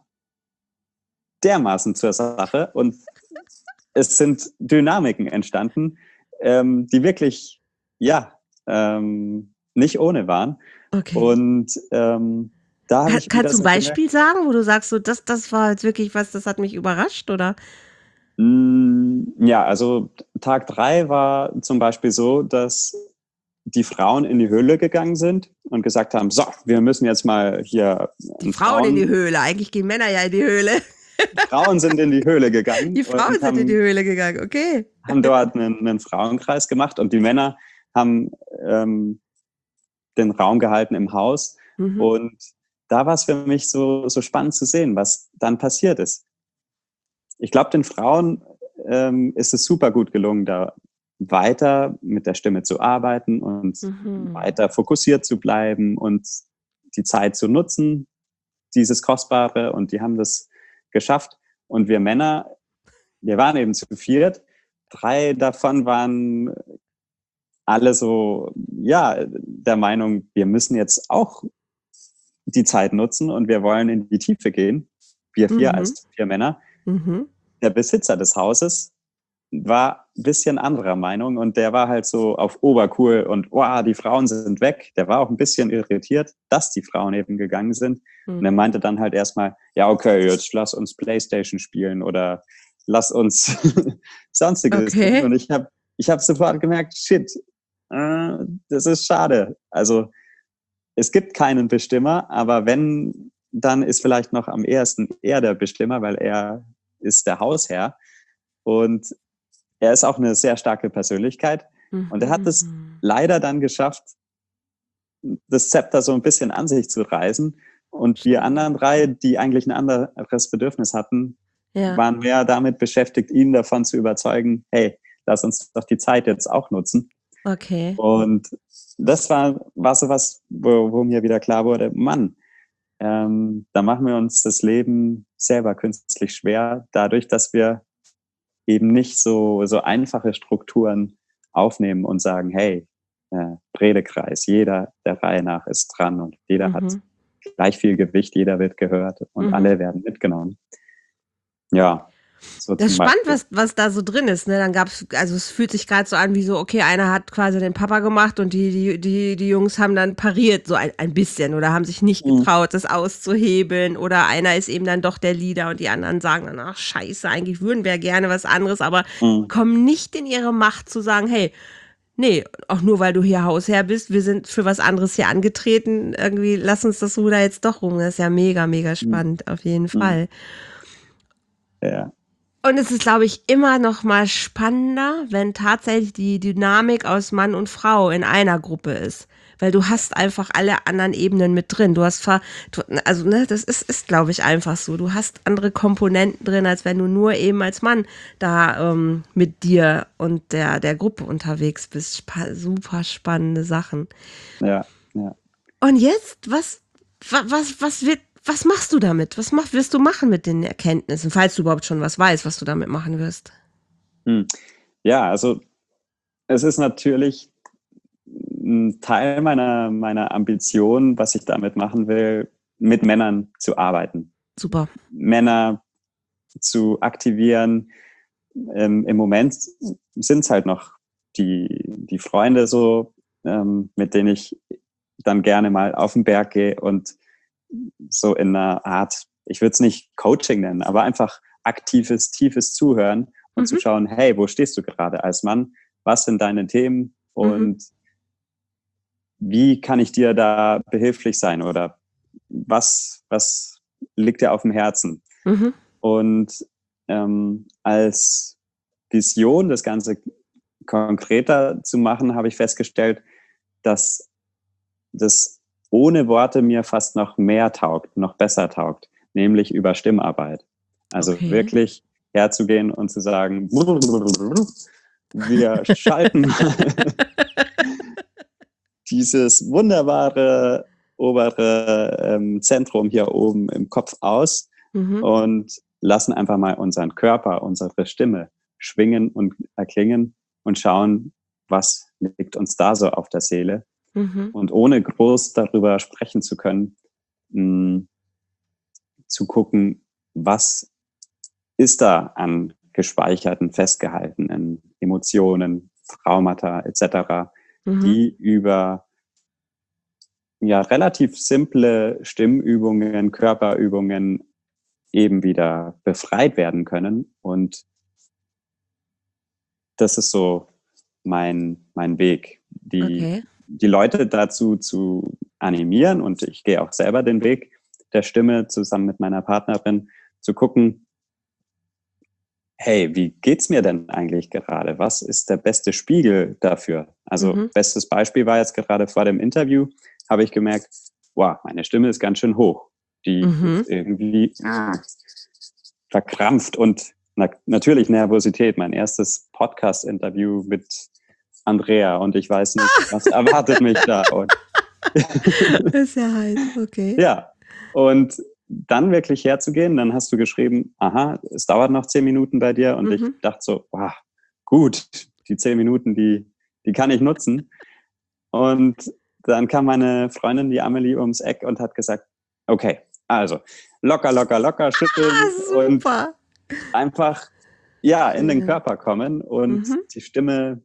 dermaßen zur Sache und es sind Dynamiken entstanden, ähm, die wirklich, ja, ähm, nicht ohne waren.
Okay.
Und ähm, da habe
Kann,
ich wieder
kannst du ein
so gemerkt,
Beispiel sagen, wo du sagst, so, das, das war jetzt wirklich was, das hat mich überrascht, oder?
mh, ja, also Tag drei war zum Beispiel so, dass die Frauen in die Höhle gegangen sind und gesagt haben, so, wir müssen jetzt mal hier
Die Frauen in die Höhle. Eigentlich gehen Männer ja in die Höhle.
Frauen sind in die Höhle gegangen
Die Frauen
und
sind in die
haben,
Höhle gegangen, okay.
haben dort einen, einen Frauenkreis gemacht und die Männer haben ähm, den Raum gehalten im Haus.
Mhm.
Und da war es für mich so, so spannend zu sehen, was dann passiert ist. Ich glaube, den Frauen ähm, ist es super gut gelungen, da weiter mit der Stimme zu arbeiten und
Mhm.
weiter fokussiert zu bleiben und die Zeit zu nutzen, dieses Kostbare. Und die haben das geschafft. Und wir Männer, wir waren eben zu viert. Drei davon waren alle so, ja, der Meinung, wir müssen jetzt auch die Zeit nutzen und wir wollen in die Tiefe gehen. Wir vier
Mhm.
als vier Männer.
Mhm.
Der Besitzer des Hauses war ein bisschen anderer Meinung und der war halt so auf obercool und wow, die Frauen sind weg. Der war auch ein bisschen irritiert, dass die Frauen eben gegangen sind.
Mhm.
Und er meinte dann halt erstmal, ja, okay, jetzt lass uns Playstation spielen oder lass uns sonstiges
Okay.
tun. Und ich habe ich hab sofort gemerkt, shit, äh, das ist schade. Also es gibt keinen Bestimmer, aber wenn, dann ist vielleicht noch am ehesten er der Bestimmer, weil er ist der Hausherr. Und er ist auch eine sehr starke Persönlichkeit. Und er hat es
Mhm.
leider dann geschafft, das Zepter so ein bisschen an sich zu reißen. Und die anderen drei, die eigentlich ein anderes Bedürfnis hatten,
Ja.
waren mehr damit beschäftigt, ihn davon zu überzeugen, hey, lass uns doch die Zeit jetzt auch nutzen.
Okay.
Und das war, war so was, wo, wo mir wieder klar wurde, Mann, ähm, da machen wir uns das Leben selber künstlich schwer, dadurch, dass wir eben nicht so, so einfache Strukturen aufnehmen und sagen, hey, äh, Redekreis, jeder der Reihe nach ist dran und jeder hat
Mhm.
gleich viel Gewicht, jeder wird gehört und
Mhm.
alle werden mitgenommen. Ja, so
Das ist
zum
spannend,
Beispiel.
was, was da so drin ist. Ne? Dann gab's, also es fühlt sich gerade so an wie so, okay, einer hat quasi den Papa gemacht und die, die, die, die Jungs haben dann pariert, so ein, ein bisschen, oder haben sich nicht
Mhm.
getraut, das auszuhebeln. Oder einer ist eben dann doch der Leader und die anderen sagen dann, ach scheiße, eigentlich würden wir gerne was anderes, aber
Mhm.
kommen nicht in ihre Macht zu sagen, hey, nee, auch nur weil du hier Hausherr bist, wir sind für was anderes hier angetreten, irgendwie lass uns das Ruder jetzt doch rum. Das ist ja mega, mega spannend, auf jeden
Mhm.
Fall.
Ja.
Und es ist, glaube ich, immer noch mal spannender, wenn tatsächlich die Dynamik aus Mann und Frau in einer Gruppe ist. Weil du hast einfach alle anderen Ebenen mit drin. Du hast, ver, du, also, ne, das ist, ist glaube ich, einfach so. Du hast andere Komponenten drin, als wenn du nur eben als Mann da ähm, mit dir und der, der Gruppe unterwegs bist. Spa super spannende Sachen.
Ja, ja.
Und jetzt, was, wa- was, was wird, was machst du damit? Was mach, wirst du machen mit den Erkenntnissen, falls du überhaupt schon was weißt, was du damit machen wirst?
Hm. Ja, also es ist natürlich ein Teil meiner, meiner Ambition, was ich damit machen will, mit Männern zu arbeiten.
Super.
Männer zu aktivieren. Ähm, Im Moment sind es halt noch die, die Freunde so, ähm, mit denen ich dann gerne mal auf den Berg gehe und so in einer Art, ich würde es nicht Coaching nennen, aber einfach aktives, tiefes Zuhören und
Mhm.
zu schauen, hey, wo stehst du gerade als Mann? Was sind deine Themen? Und
Mhm.
wie kann ich dir da behilflich sein? Oder was, was liegt dir auf dem Herzen?
Mhm.
Und ähm, als Vision, das Ganze konkreter zu machen, habe ich festgestellt, dass das ohne Worte mir fast noch mehr taugt, noch besser taugt, nämlich über Stimmarbeit. Also
Okay.
wirklich herzugehen und zu sagen, wir schalten dieses wunderbare obere ähm, Zentrum hier oben im Kopf aus
Mhm.
und lassen einfach mal unseren Körper, unsere Stimme schwingen und erklingen und schauen, was liegt uns da so auf der Seele.
Mhm.
Und ohne groß darüber sprechen zu können, mh, zu gucken, was ist da an gespeicherten, festgehaltenen Emotionen, Traumata et cetera,
Mhm.
die über ja relativ simple Stimmübungen, Körperübungen eben wieder befreit werden können. Und das ist so mein, mein Weg, die,
Okay.
die Leute dazu zu animieren. Und ich gehe auch selber den Weg der Stimme zusammen mit meiner Partnerin, zu gucken, hey, wie geht's mir denn eigentlich gerade? Was ist der beste Spiegel dafür? Also
Mhm.
bestes Beispiel war jetzt gerade vor dem Interview, habe ich gemerkt, wow, meine Stimme ist ganz schön hoch. Die
Mhm.
ist irgendwie ah, verkrampft und na, natürlich Nervosität. Mein erstes Podcast-Interview mit Andrea und ich weiß nicht, was erwartet mich da. Und
Das ist ja heiß, okay.
ja, und dann wirklich herzugehen, dann hast du geschrieben, aha, es dauert noch zehn Minuten bei dir und
Mhm.
ich dachte so, wow, gut, die zehn Minuten, die, die kann ich nutzen. Und dann kam meine Freundin, die Amelie, ums Eck und hat gesagt, okay, also locker, locker, locker schütteln
Ah,
und
super.
einfach ja in den
Ja.
Körper kommen und
Mhm.
die Stimme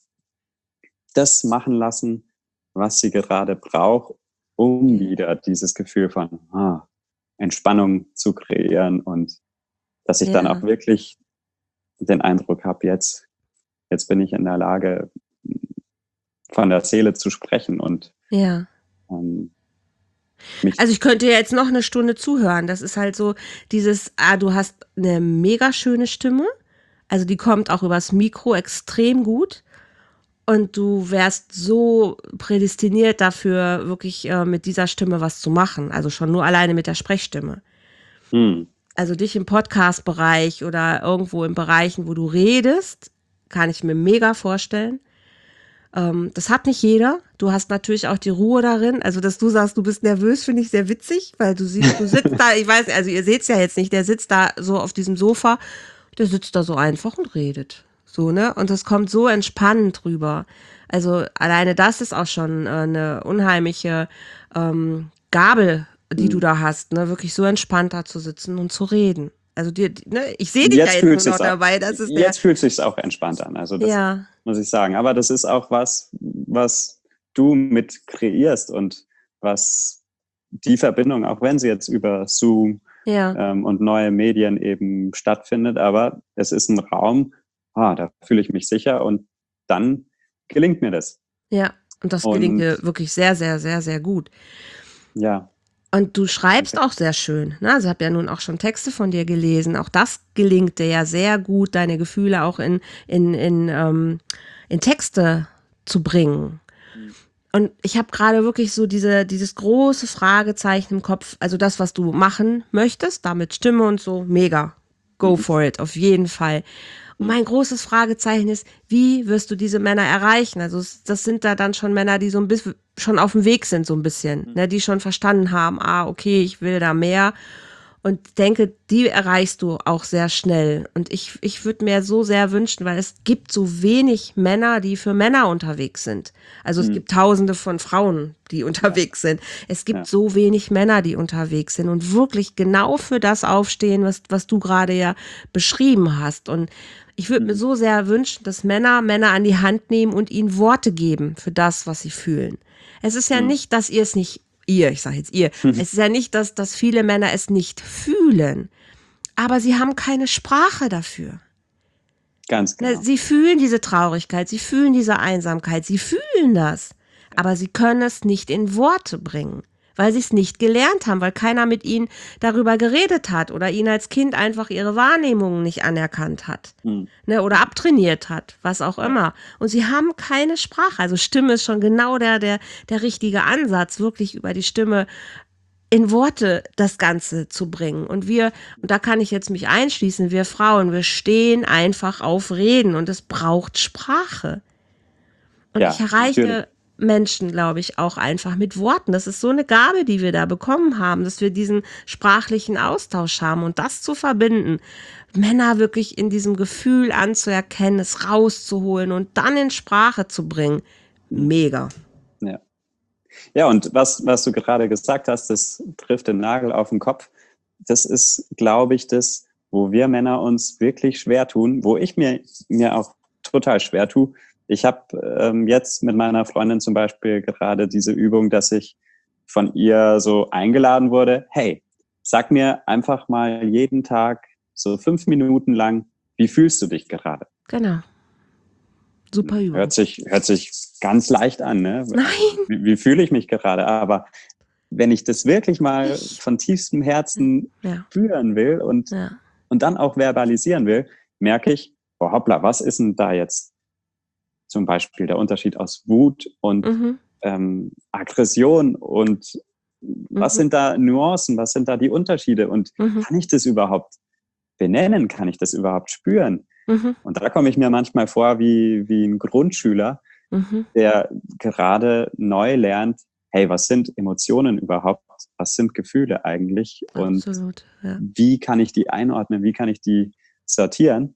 das machen lassen, was sie gerade braucht, um wieder dieses Gefühl von ah, Entspannung zu kreieren und dass ich dann auch
Ja.
wirklich den Eindruck habe, jetzt, jetzt bin ich in der Lage, von der Seele zu sprechen und
Ja.
ähm, mich.
Also ich könnte jetzt noch eine Stunde zuhören. Das ist halt so dieses, ah, du hast eine mega schöne Stimme. Also die kommt auch übers Mikro extrem gut. Und du wärst so prädestiniert dafür, wirklich äh, mit dieser Stimme was zu machen. Also schon nur alleine mit der Sprechstimme.
Hm,
Also dich im Podcast-Bereich oder irgendwo in Bereichen, wo du redest, kann ich mir mega vorstellen. Ähm, das hat nicht jeder. Du hast natürlich auch die Ruhe darin. Also, dass du sagst, du bist nervös, finde ich sehr witzig, weil du siehst, du sitzt da, ich weiß, also ihr seht's ja jetzt nicht, der sitzt da so auf diesem Sofa, der sitzt da so einfach und redet. So, ne? Und das kommt so entspannend rüber. Also alleine das ist auch schon äh, eine unheimliche ähm, Gabel, die du
hm.
da hast, ne? Wirklich so entspannt da zu sitzen und zu reden. Also dir, ne? Ich sehe dich ja
Jetzt
jetzt
fühlt
nur noch
sich's auch,
dabei, das ist der,
jetzt fühlt sich's auch entspannt an. Also das
ja,
muss ich sagen. Aber das ist auch was, was du mit kreierst und was die Verbindung, auch wenn sie jetzt über Zoom
ja.
ähm, und neue Medien eben stattfindet, aber es ist ein Raum, ah, da fühle ich mich sicher und dann gelingt mir das.
Ja, und das gelingt dir
Und
wirklich sehr, sehr, sehr, sehr gut.
ja,
Und du schreibst
danke.
auch sehr schön. Ne? Also ich habe ja nun auch schon Texte von dir gelesen. Auch das gelingt dir ja sehr gut, deine Gefühle auch in, in, in, ähm, in Texte zu bringen. Und ich habe gerade wirklich so diese, dieses große Fragezeichen im Kopf. Also das, was du machen möchtest, damit Stimme und so, mega. Go
Mhm.
for it, auf jeden Fall. Und mein großes Fragezeichen ist, wie wirst du diese Männer erreichen? Also das sind da dann schon Männer, die so ein bisschen schon auf dem Weg sind, so ein bisschen, ne, die schon verstanden haben, ah, okay, ich will da mehr. Und denke, die erreichst du auch sehr schnell. Und ich, ich würde mir so sehr wünschen, weil es gibt so wenig Männer, die für Männer unterwegs sind. Also es
Mhm.
gibt tausende von Frauen, die unterwegs sind. Es gibt
Ja.
so wenig Männer, die unterwegs sind und wirklich genau für das aufstehen, was, was du gerade ja beschrieben hast. Und ich würde mir
Mhm.
so sehr wünschen, dass Männer Männer an die Hand nehmen und ihnen Worte geben für das, was sie fühlen. Es ist ja
Mhm.
nicht, dass ihr es nicht ihr, ich sage jetzt ihr, es ist ja nicht, dass, dass viele Männer es nicht fühlen, aber sie haben keine Sprache dafür.
Ganz
Ne,
genau.
sie fühlen diese Traurigkeit, sie fühlen diese Einsamkeit, sie fühlen das, aber sie können es nicht in Worte bringen, weil sie es nicht gelernt haben, weil keiner mit ihnen darüber geredet hat oder ihnen als Kind einfach ihre Wahrnehmungen nicht anerkannt hat,
Mhm.
ne, oder abtrainiert hat, was auch immer. Und sie haben keine Sprache. Also Stimme ist schon genau der, der, der richtige Ansatz, wirklich über die Stimme in Worte das Ganze zu bringen. Und wir, und da kann ich jetzt mich einschließen, wir Frauen, wir stehen einfach auf Reden und es braucht Sprache. Und
Ja,
ich erreiche
natürlich.
Menschen, glaube ich, auch einfach mit Worten. Das ist so eine Gabe, die wir da bekommen haben, dass wir diesen sprachlichen Austausch haben und das zu verbinden, Männer wirklich in diesem Gefühl anzuerkennen, es rauszuholen und dann in Sprache zu bringen. Mega.
Ja. Ja, und was, was du gerade gesagt hast, das trifft den Nagel auf den Kopf. Das ist, glaube ich, das, wo wir Männer uns wirklich schwer tun, wo ich mir, mir auch total schwer tue. Ich habe ähm, jetzt mit meiner Freundin zum Beispiel gerade diese Übung, dass ich von ihr so eingeladen wurde, hey, sag mir einfach mal jeden Tag so fünf Minuten lang, wie fühlst du dich gerade?
Genau. Super Übung.
Hört sich, hört sich ganz leicht an, ne?
Nein.
Wie, wie fühle ich mich gerade? Aber wenn ich das wirklich mal
Ich.
von tiefstem Herzen
Ja.
spüren will und,
Ja.
und dann auch verbalisieren will, merke ich, oh hoppla, was ist denn da jetzt zum Beispiel der Unterschied aus Wut und
Mhm.
ähm, Aggression und was
Mhm.
sind da Nuancen, was sind da die Unterschiede und
Mhm.
kann ich das überhaupt benennen, kann ich das überhaupt spüren?
Mhm.
Und da komme ich mir manchmal vor wie, wie ein Grundschüler,
Mhm.
der gerade neu lernt, hey, was sind Emotionen überhaupt? Was sind Gefühle eigentlich? Und
Absolut. Ja.
wie kann ich die einordnen? Wie kann ich die sortieren?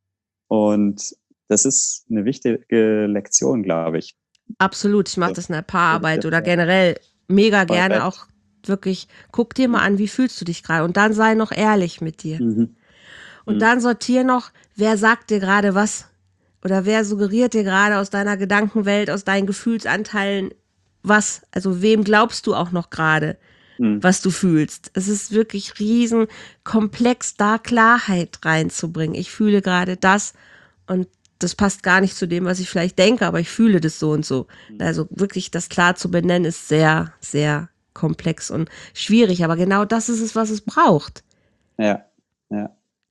Und das ist eine wichtige Lektion, glaube ich.
Absolut. Ich mache
So,
das in der Paararbeit oder generell mega gerne auch wirklich. Guck dir mal an, wie fühlst du dich gerade? Und dann sei noch ehrlich mit dir.
Mhm.
Und
Mhm.
dann sortier noch, wer sagt dir gerade was? Oder wer suggeriert dir gerade aus deiner Gedankenwelt, aus deinen Gefühlsanteilen was? Also wem glaubst du auch noch gerade,
Mhm.
was du fühlst? Es ist wirklich riesen komplex, da Klarheit reinzubringen. Ich fühle gerade das und das passt gar nicht zu dem, was ich vielleicht denke, aber ich fühle das so und so. Also wirklich das klar zu benennen, ist sehr, sehr komplex und schwierig. Aber genau das ist es, was es braucht.
Ja, ja.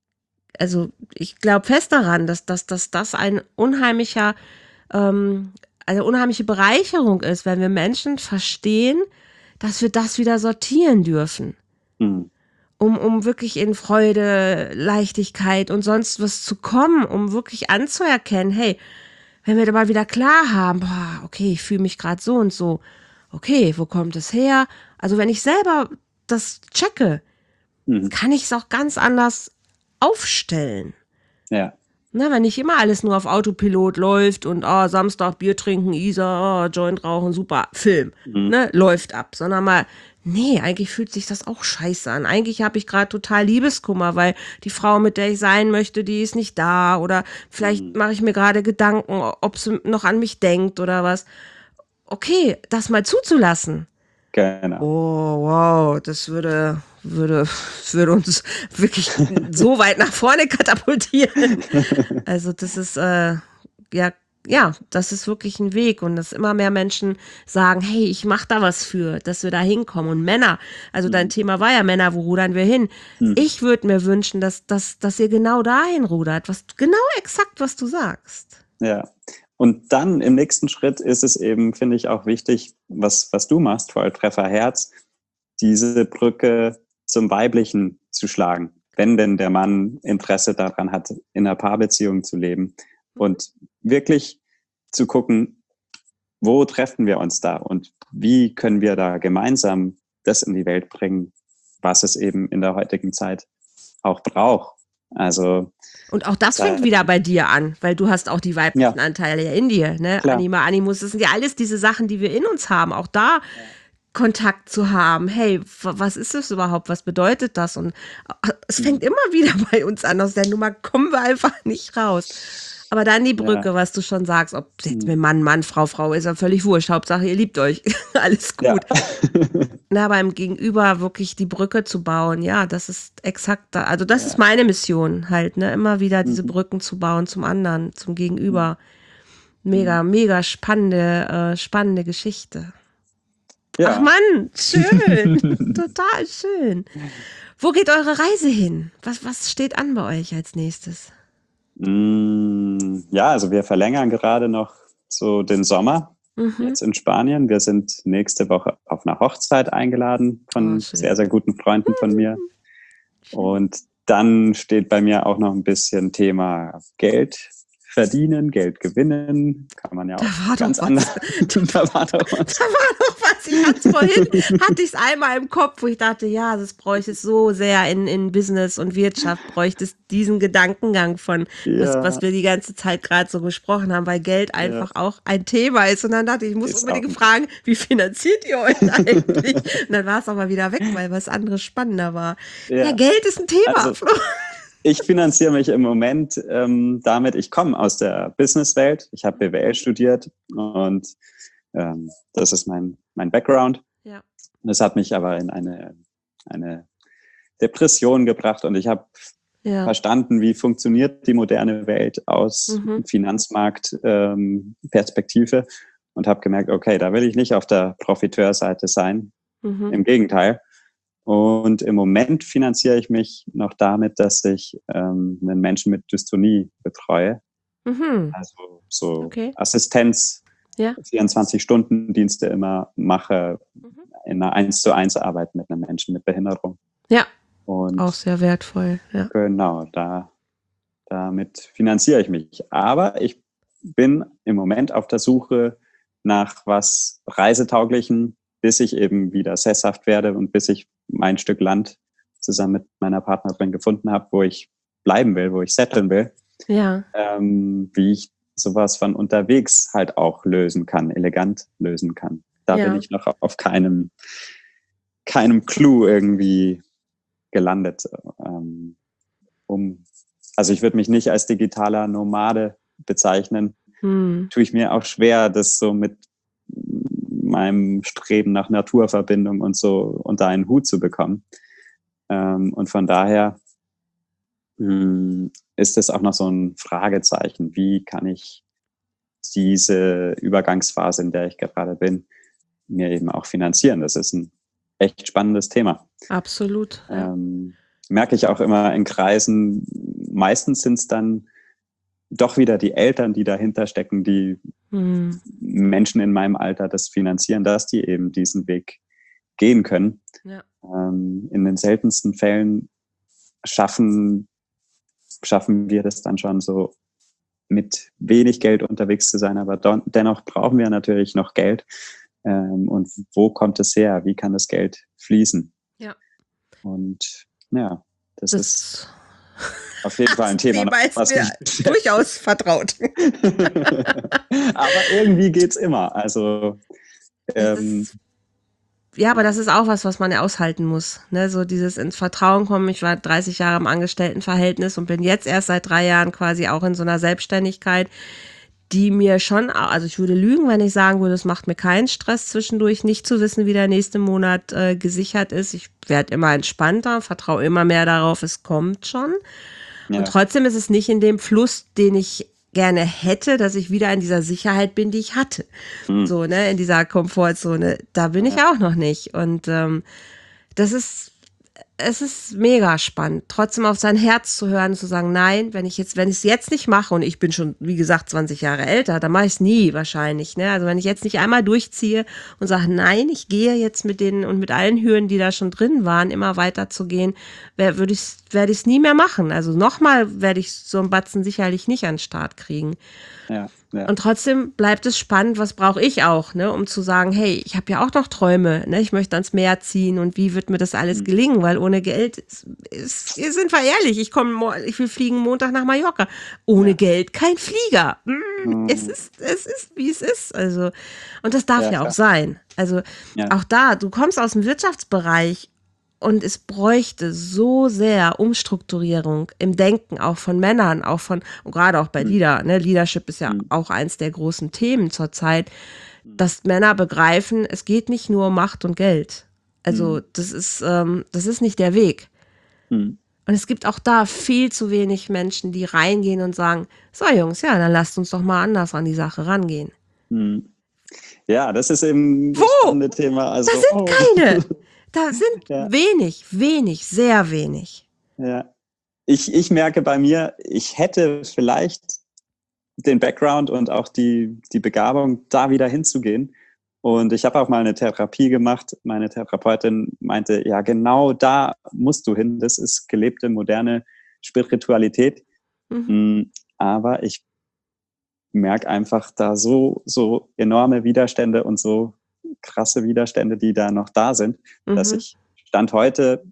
Also ich glaube fest daran, dass, dass, dass das ein unheimlicher, ähm, eine unheimliche Bereicherung ist, wenn wir Menschen verstehen, dass wir das wieder sortieren dürfen.
Mhm.
Um, um wirklich in Freude, Leichtigkeit und sonst was zu kommen, um wirklich anzuerkennen, hey, wenn wir da mal wieder klar haben, boah, okay, ich fühle mich gerade so und so, okay, wo kommt es her? Also wenn ich selber das checke,
Mhm.
kann ich es auch ganz anders aufstellen.
Ja.
Na, wenn nicht immer alles nur auf Autopilot läuft und oh, Samstag Bier trinken, Isar, oh, Joint rauchen, super, Film,
Mhm.
ne, läuft ab, sondern mal, nee, eigentlich fühlt sich das auch scheiße an. Eigentlich habe ich gerade total Liebeskummer, weil die Frau, mit der ich sein möchte, die ist nicht da oder vielleicht
Mhm.
mache ich mir gerade Gedanken, ob sie noch an mich denkt oder was. Okay, das mal zuzulassen.
Genau.
Oh, wow, das würde, würde, das würde uns wirklich so weit nach vorne katapultieren. Also das ist, äh, ja, ja, das ist wirklich ein Weg und dass immer mehr Menschen sagen, hey, ich mache da was für, dass wir da hinkommen. Und Männer, also dein
Mhm.
Thema war ja Männer, wo rudern wir hin?
Mhm.
Ich würde mir wünschen, dass, dass, dass ihr genau dahin rudert, was genau exakt, was du sagst.
Ja. Und dann im nächsten Schritt ist es eben, finde ich, auch wichtig, was, was du machst, Volltreffer Herz, diese Brücke zum Weiblichen zu schlagen, wenn denn der Mann Interesse daran hat, in einer Paarbeziehung zu leben und wirklich zu gucken, wo treffen wir uns da und wie können wir da gemeinsam das in die Welt bringen, was es eben in der heutigen Zeit auch braucht. Also
Und auch das
da,
fängt wieder bei dir an, weil du hast auch die weiblichen
ja,
Anteile ja in dir, ne?
klar.
Anima, Animus, das sind ja alles diese Sachen, die wir in uns haben. Auch da Kontakt zu haben. Hey, was ist das überhaupt? Was bedeutet das? Und es fängt immer wieder bei uns an. Aus der Nummer kommen wir einfach nicht raus. Aber dann die Brücke,
Ja.
was du schon sagst, ob jetzt mit Mann, Mann, Frau, Frau, ist ja völlig wurscht. Hauptsache, ihr liebt euch. Alles gut.
Ja.
Na, beim Gegenüber wirklich die Brücke zu bauen, ja, das ist exakt da. Also das
Ja.
ist meine Mission halt, ne? Immer wieder diese
Mhm.
Brücken zu bauen zum anderen, zum Gegenüber. Mega, mega spannende, äh, spannende Geschichte. Ach
Ja.
Mann, schön. Total schön. Wo geht eure Reise hin? Was, was steht an bei euch als nächstes?
Mm, Ja, also wir verlängern gerade noch so den Sommer
Mhm.
jetzt in Spanien. Wir sind nächste Woche auf einer Hochzeit eingeladen
Oh,
von sehr,
schön.
sehr guten Freunden von mir.
Schön.
Und dann steht bei mir auch noch ein bisschen Thema Geld verdienen, Geld gewinnen. Kann man ja
Da
auch
war doch
ganz
was.
anders. Da war doch was.
Da war doch was. Ich hatte es vorhin, hatte ich es einmal im Kopf, wo ich dachte, ja, das bräuchte es so sehr in, in Business und Wirtschaft, bräuchte es diesen Gedankengang von, was, was
Ja,
wir die ganze Zeit gerade so gesprochen haben, weil Geld
ja,
einfach auch ein Thema ist. Und dann dachte ich, ich muss
ist auch
unbedingt
ein
fragen, wie finanziert ihr euch eigentlich? Und dann war es aber wieder weg, weil was anderes spannender war. Ja,
Ja,
Geld ist ein Thema,
also
Flo.
ich finanziere mich im Moment ähm, damit, ich komme aus der Businesswelt. Ich habe B W L studiert und ähm, das ist mein, mein Background.
Ja.
Das hat mich aber in eine, eine Depression gebracht und ich habe
Ja.
verstanden, wie funktioniert die moderne Welt aus
Mhm.
Finanzmarkt-Perspektive ähm, und habe gemerkt, okay, da will ich nicht auf der Profiteurseite sein.
Mhm.
Im Gegenteil. Und im Moment finanziere ich mich noch damit, dass ich ähm, einen Menschen mit Dystonie betreue.
Mhm.
Also so
Okay.
Assistenz,
Ja.
vierundzwanzig-Stunden-Dienste immer mache
Mhm.
in einer eins zu eins Arbeit mit einem Menschen mit Behinderung.
Ja, auch
Und
sehr wertvoll. Ja.
genau, da, damit finanziere ich mich. Aber ich bin im Moment auf der Suche nach was Reisetauglichen, bis ich eben wieder sesshaft werde und bis ich mein Stück Land zusammen mit meiner Partnerin gefunden habe, wo ich bleiben will, wo ich setteln will,
Ja.
ähm, wie ich sowas von unterwegs halt auch lösen kann, elegant lösen kann. Da bin
Ja.
ich noch auf keinem, keinem Clou irgendwie gelandet. Ähm, um, also ich würde mich nicht als digitaler Nomade bezeichnen.
Hm.
Tue ich mir auch schwer, das so mit meinem Streben nach Naturverbindung und so unter einen Hut zu bekommen. Ähm, und von daher mh, ist es auch noch so ein Fragezeichen. Wie kann ich diese Übergangsphase, in der ich gerade bin, mir eben auch finanzieren? Das ist ein echt spannendes Thema.
Absolut. Ja.
Ähm, merke ich auch immer in Kreisen, meistens sind es dann doch wieder die Eltern, die dahinter stecken, die
Hm.
Menschen in meinem Alter das finanzieren, dass die eben diesen Weg gehen können.
Ja.
Ähm, in den seltensten Fällen schaffen, schaffen wir das dann schon so mit wenig Geld unterwegs zu sein, aber don, dennoch brauchen wir natürlich noch Geld. Ähm, und wo kommt es her? Wie kann das Geld fließen?
Ja.
Und ja, das, das ist auf jeden Fall ein
Das
Thema,
Thema ist
was
mir
mich
durchaus vertraut.
Aber irgendwie geht's immer. Also
Es
ähm,
ist, ja, aber das ist auch was, was man ja aushalten muss. Ne? So dieses ins Vertrauen kommen. Ich war dreißig Jahre im Angestelltenverhältnis und bin jetzt erst seit drei Jahren quasi auch in so einer Selbstständigkeit, die mir schon, also ich würde lügen, wenn ich sagen würde, es macht mir keinen Stress zwischendurch, nicht zu wissen, wie der nächste Monat äh, gesichert ist. Ich werde immer entspannter, vertraue immer mehr darauf, es kommt schon. Und
ja.
trotzdem ist es nicht in dem Fluss, den ich gerne hätte, dass ich wieder in dieser Sicherheit bin, die ich hatte.
Hm.
So, ne, in dieser Komfortzone. Da bin ich
Ja.
auch noch nicht. Und ähm, das ist, es ist mega spannend, trotzdem auf sein Herz zu hören, zu sagen, nein, wenn ich jetzt, wenn ich es jetzt nicht mache und ich bin schon, wie gesagt, zwanzig Jahre älter, dann mache ich es nie wahrscheinlich. Ne? Also wenn ich jetzt nicht einmal durchziehe und sage, nein, ich gehe jetzt mit denen und mit allen Hürden, die da schon drin waren, immer weiter zu gehen, würde ich, werde ich es nie mehr machen. Also nochmal werde ich so einen Batzen sicherlich nicht an den Start kriegen.
Ja, ja.
Und trotzdem bleibt es spannend, was brauche ich auch, ne, um zu sagen, hey, ich habe ja auch noch Träume, ne, ich möchte ans Meer ziehen und wie wird mir das alles
Hm.
gelingen, weil ohne Geld, ist, ist, sind wir ehrlich, ich komme, ich will fliegen Montag nach Mallorca, ohne
Ja.
Geld kein Flieger. Mm,
Hm.
Es ist, es ist, wie es ist, also, und das darf
Ja,
ja auch
klar.
sein. Also
Ja.
auch da, du kommst aus dem Wirtschaftsbereich. Und es bräuchte so sehr Umstrukturierung im Denken, auch von Männern, auch von, und gerade auch bei
Hm.
Leader, ne? Leadership ist ja
Hm.
auch eins der großen Themen zurzeit, dass Männer begreifen, es geht nicht nur um Macht und Geld. Also
Hm.
das ist, ähm, das ist nicht der Weg.
Hm.
Und es gibt auch da viel zu wenig Menschen, die reingehen und sagen, so Jungs, ja, dann lasst uns doch mal anders an die Sache rangehen.
Hm. Ja, das ist eben
Wo?
das spannende Thema. Also,
da sind
oh.
keine. Da sind
Ja.
wenig, wenig, sehr wenig.
Ja. Ich, ich merke bei mir, ich hätte vielleicht den Background und auch die, die Begabung, da wieder hinzugehen. Und ich habe auch mal eine Therapie gemacht. Meine Therapeutin meinte, ja, genau da musst du hin. Das ist gelebte, moderne Spiritualität. Mhm. Aber ich merke einfach da so, so enorme Widerstände und so krasse Widerstände, die da noch da sind, mhm. dass ich Stand heute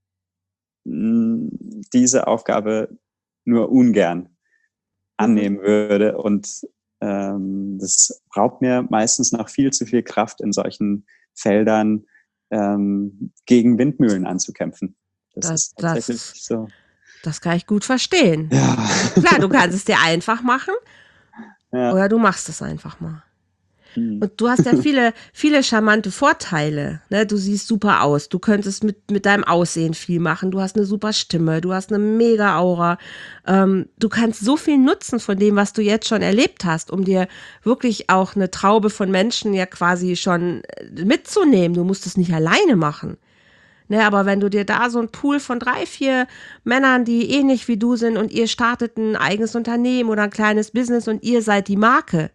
mh, diese Aufgabe nur ungern annehmen mhm. würde. Und ähm, das raubt mir meistens noch viel zu viel Kraft, in solchen Feldern ähm, gegen Windmühlen anzukämpfen. Das, das ist tatsächlich das, so.
Das kann ich gut verstehen.
Ja.
Klar, du kannst es dir einfach machen ja. oder du machst es einfach mal. Und du hast ja viele, viele charmante Vorteile. Ne? Du siehst super aus. Du könntest mit, mit deinem Aussehen viel machen. Du hast eine super Stimme. Du hast eine mega Aura. Ähm, du kannst so viel nutzen von dem, was du jetzt schon erlebt hast, um dir wirklich auch eine Traube von Menschen ja quasi schon mitzunehmen. Du musst es nicht alleine machen. Ne, aber wenn du dir da so ein Pool von drei, vier Männern, die ähnlich wie du sind und ihr startet ein eigenes Unternehmen oder ein kleines Business und ihr seid die Marke,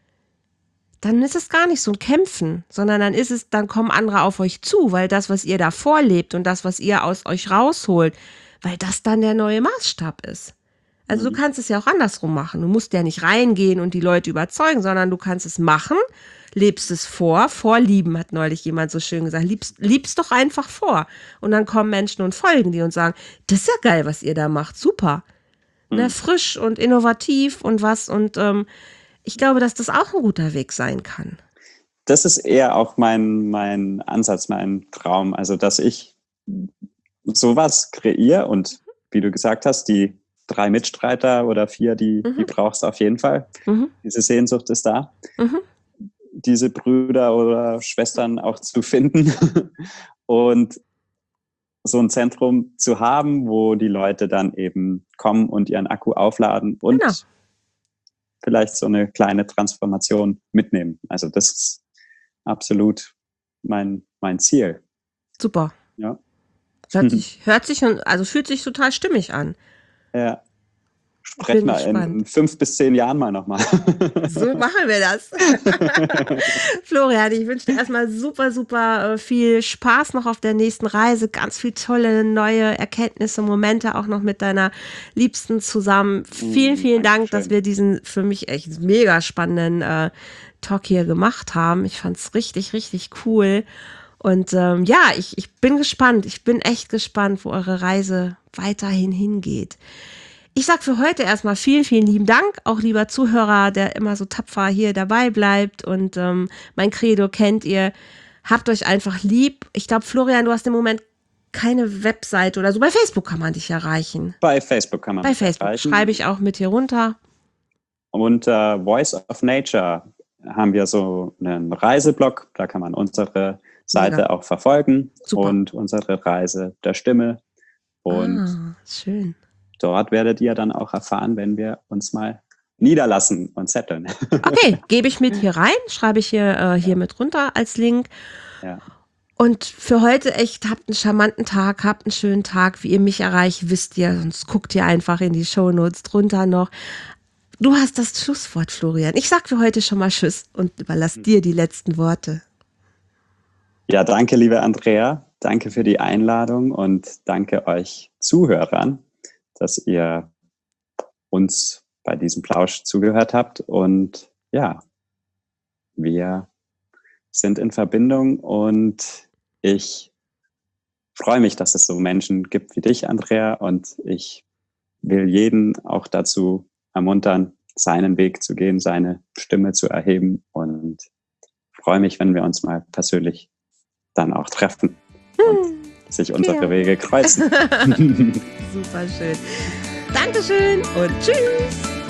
dann ist es gar nicht so ein Kämpfen, sondern dann ist es, dann kommen andere auf euch zu, weil das, was ihr da vorlebt und das, was ihr aus euch rausholt, weil das dann der neue Maßstab ist. Also mhm. du kannst es ja auch andersrum machen. Du musst ja nicht reingehen und die Leute überzeugen, sondern du kannst es machen, lebst es vor. Vorlieben, hat neulich jemand so schön gesagt. Liebst, liebst doch einfach vor. Und dann kommen Menschen und folgen dir und sagen, das ist ja geil, was ihr da macht. Super. Mhm. Ne, frisch und innovativ und was und ähm, ich glaube, dass das auch ein guter Weg sein kann.
Das ist eher auch mein, mein Ansatz, mein Traum. Also, dass ich sowas kreiere und wie du gesagt hast, die drei Mitstreiter oder vier, die, mhm. die brauchst du auf jeden Fall. Mhm. Diese Sehnsucht ist da. Mhm. Diese Brüder oder Schwestern auch zu finden und so ein Zentrum zu haben, wo die Leute dann eben kommen und ihren Akku aufladen und genau. vielleicht so eine kleine Transformation mitnehmen. Also das ist absolut mein, mein Ziel.
Super.
Ja.
Hört sich, hört sich und also fühlt sich total stimmig an.
Ja. Sprechen wir in fünf bis zehn Jahren mal nochmal.
So machen wir das. Florian, ich wünsche dir erstmal super, super viel Spaß noch auf der nächsten Reise. Ganz viel tolle neue Erkenntnisse, Momente auch noch mit deiner Liebsten zusammen. Vielen, vielen Dank, dass wir diesen für mich echt mega spannenden äh, Talk hier gemacht haben. Ich fand es richtig, richtig cool. Und ähm, ja, ich, ich bin gespannt. Ich bin echt gespannt, wo eure Reise weiterhin hingeht. Ich sag für heute erstmal vielen, vielen lieben Dank, auch lieber Zuhörer, der immer so tapfer hier dabei bleibt und ähm, mein Credo kennt ihr. Habt euch einfach lieb. Ich glaube, Florian, du hast im Moment keine Webseite oder so. Bei Facebook kann man dich erreichen.
Bei Facebook kann man
Bei mich Facebook erreichen. Schreibe ich auch mit hier runter.
Unter uh, Voice of Nature haben wir so einen Reiseblog. Da kann man unsere Seite Mega. Auch verfolgen. Super. Und unsere Reise der Stimme. Und
ah, schön.
Dort werdet ihr dann auch erfahren, wenn wir uns mal niederlassen und zetteln.
Okay, gebe ich mit hier rein, schreibe ich hier, äh, hier ja. mit runter als Link.
Ja.
Und für heute echt, habt einen charmanten Tag, habt einen schönen Tag. Wie ihr mich erreicht, wisst ihr, sonst guckt ihr einfach in die Shownotes drunter noch. Du hast das Schlusswort, Florian. Ich sag für heute schon mal Tschüss und überlasse dir die letzten Worte.
Ja, danke, liebe Andrea. Danke für die Einladung und danke euch Zuhörern, dass ihr uns bei diesem Plausch zugehört habt. Und ja, wir sind in Verbindung und ich freue mich, dass es so Menschen gibt wie dich, Andrea. Und ich will jeden auch dazu ermuntern, seinen Weg zu gehen, seine Stimme zu erheben und freue mich, wenn wir uns mal persönlich dann auch treffen und sich unsere ja. Wege kreuzen.
Super schön. Dankeschön und tschüss.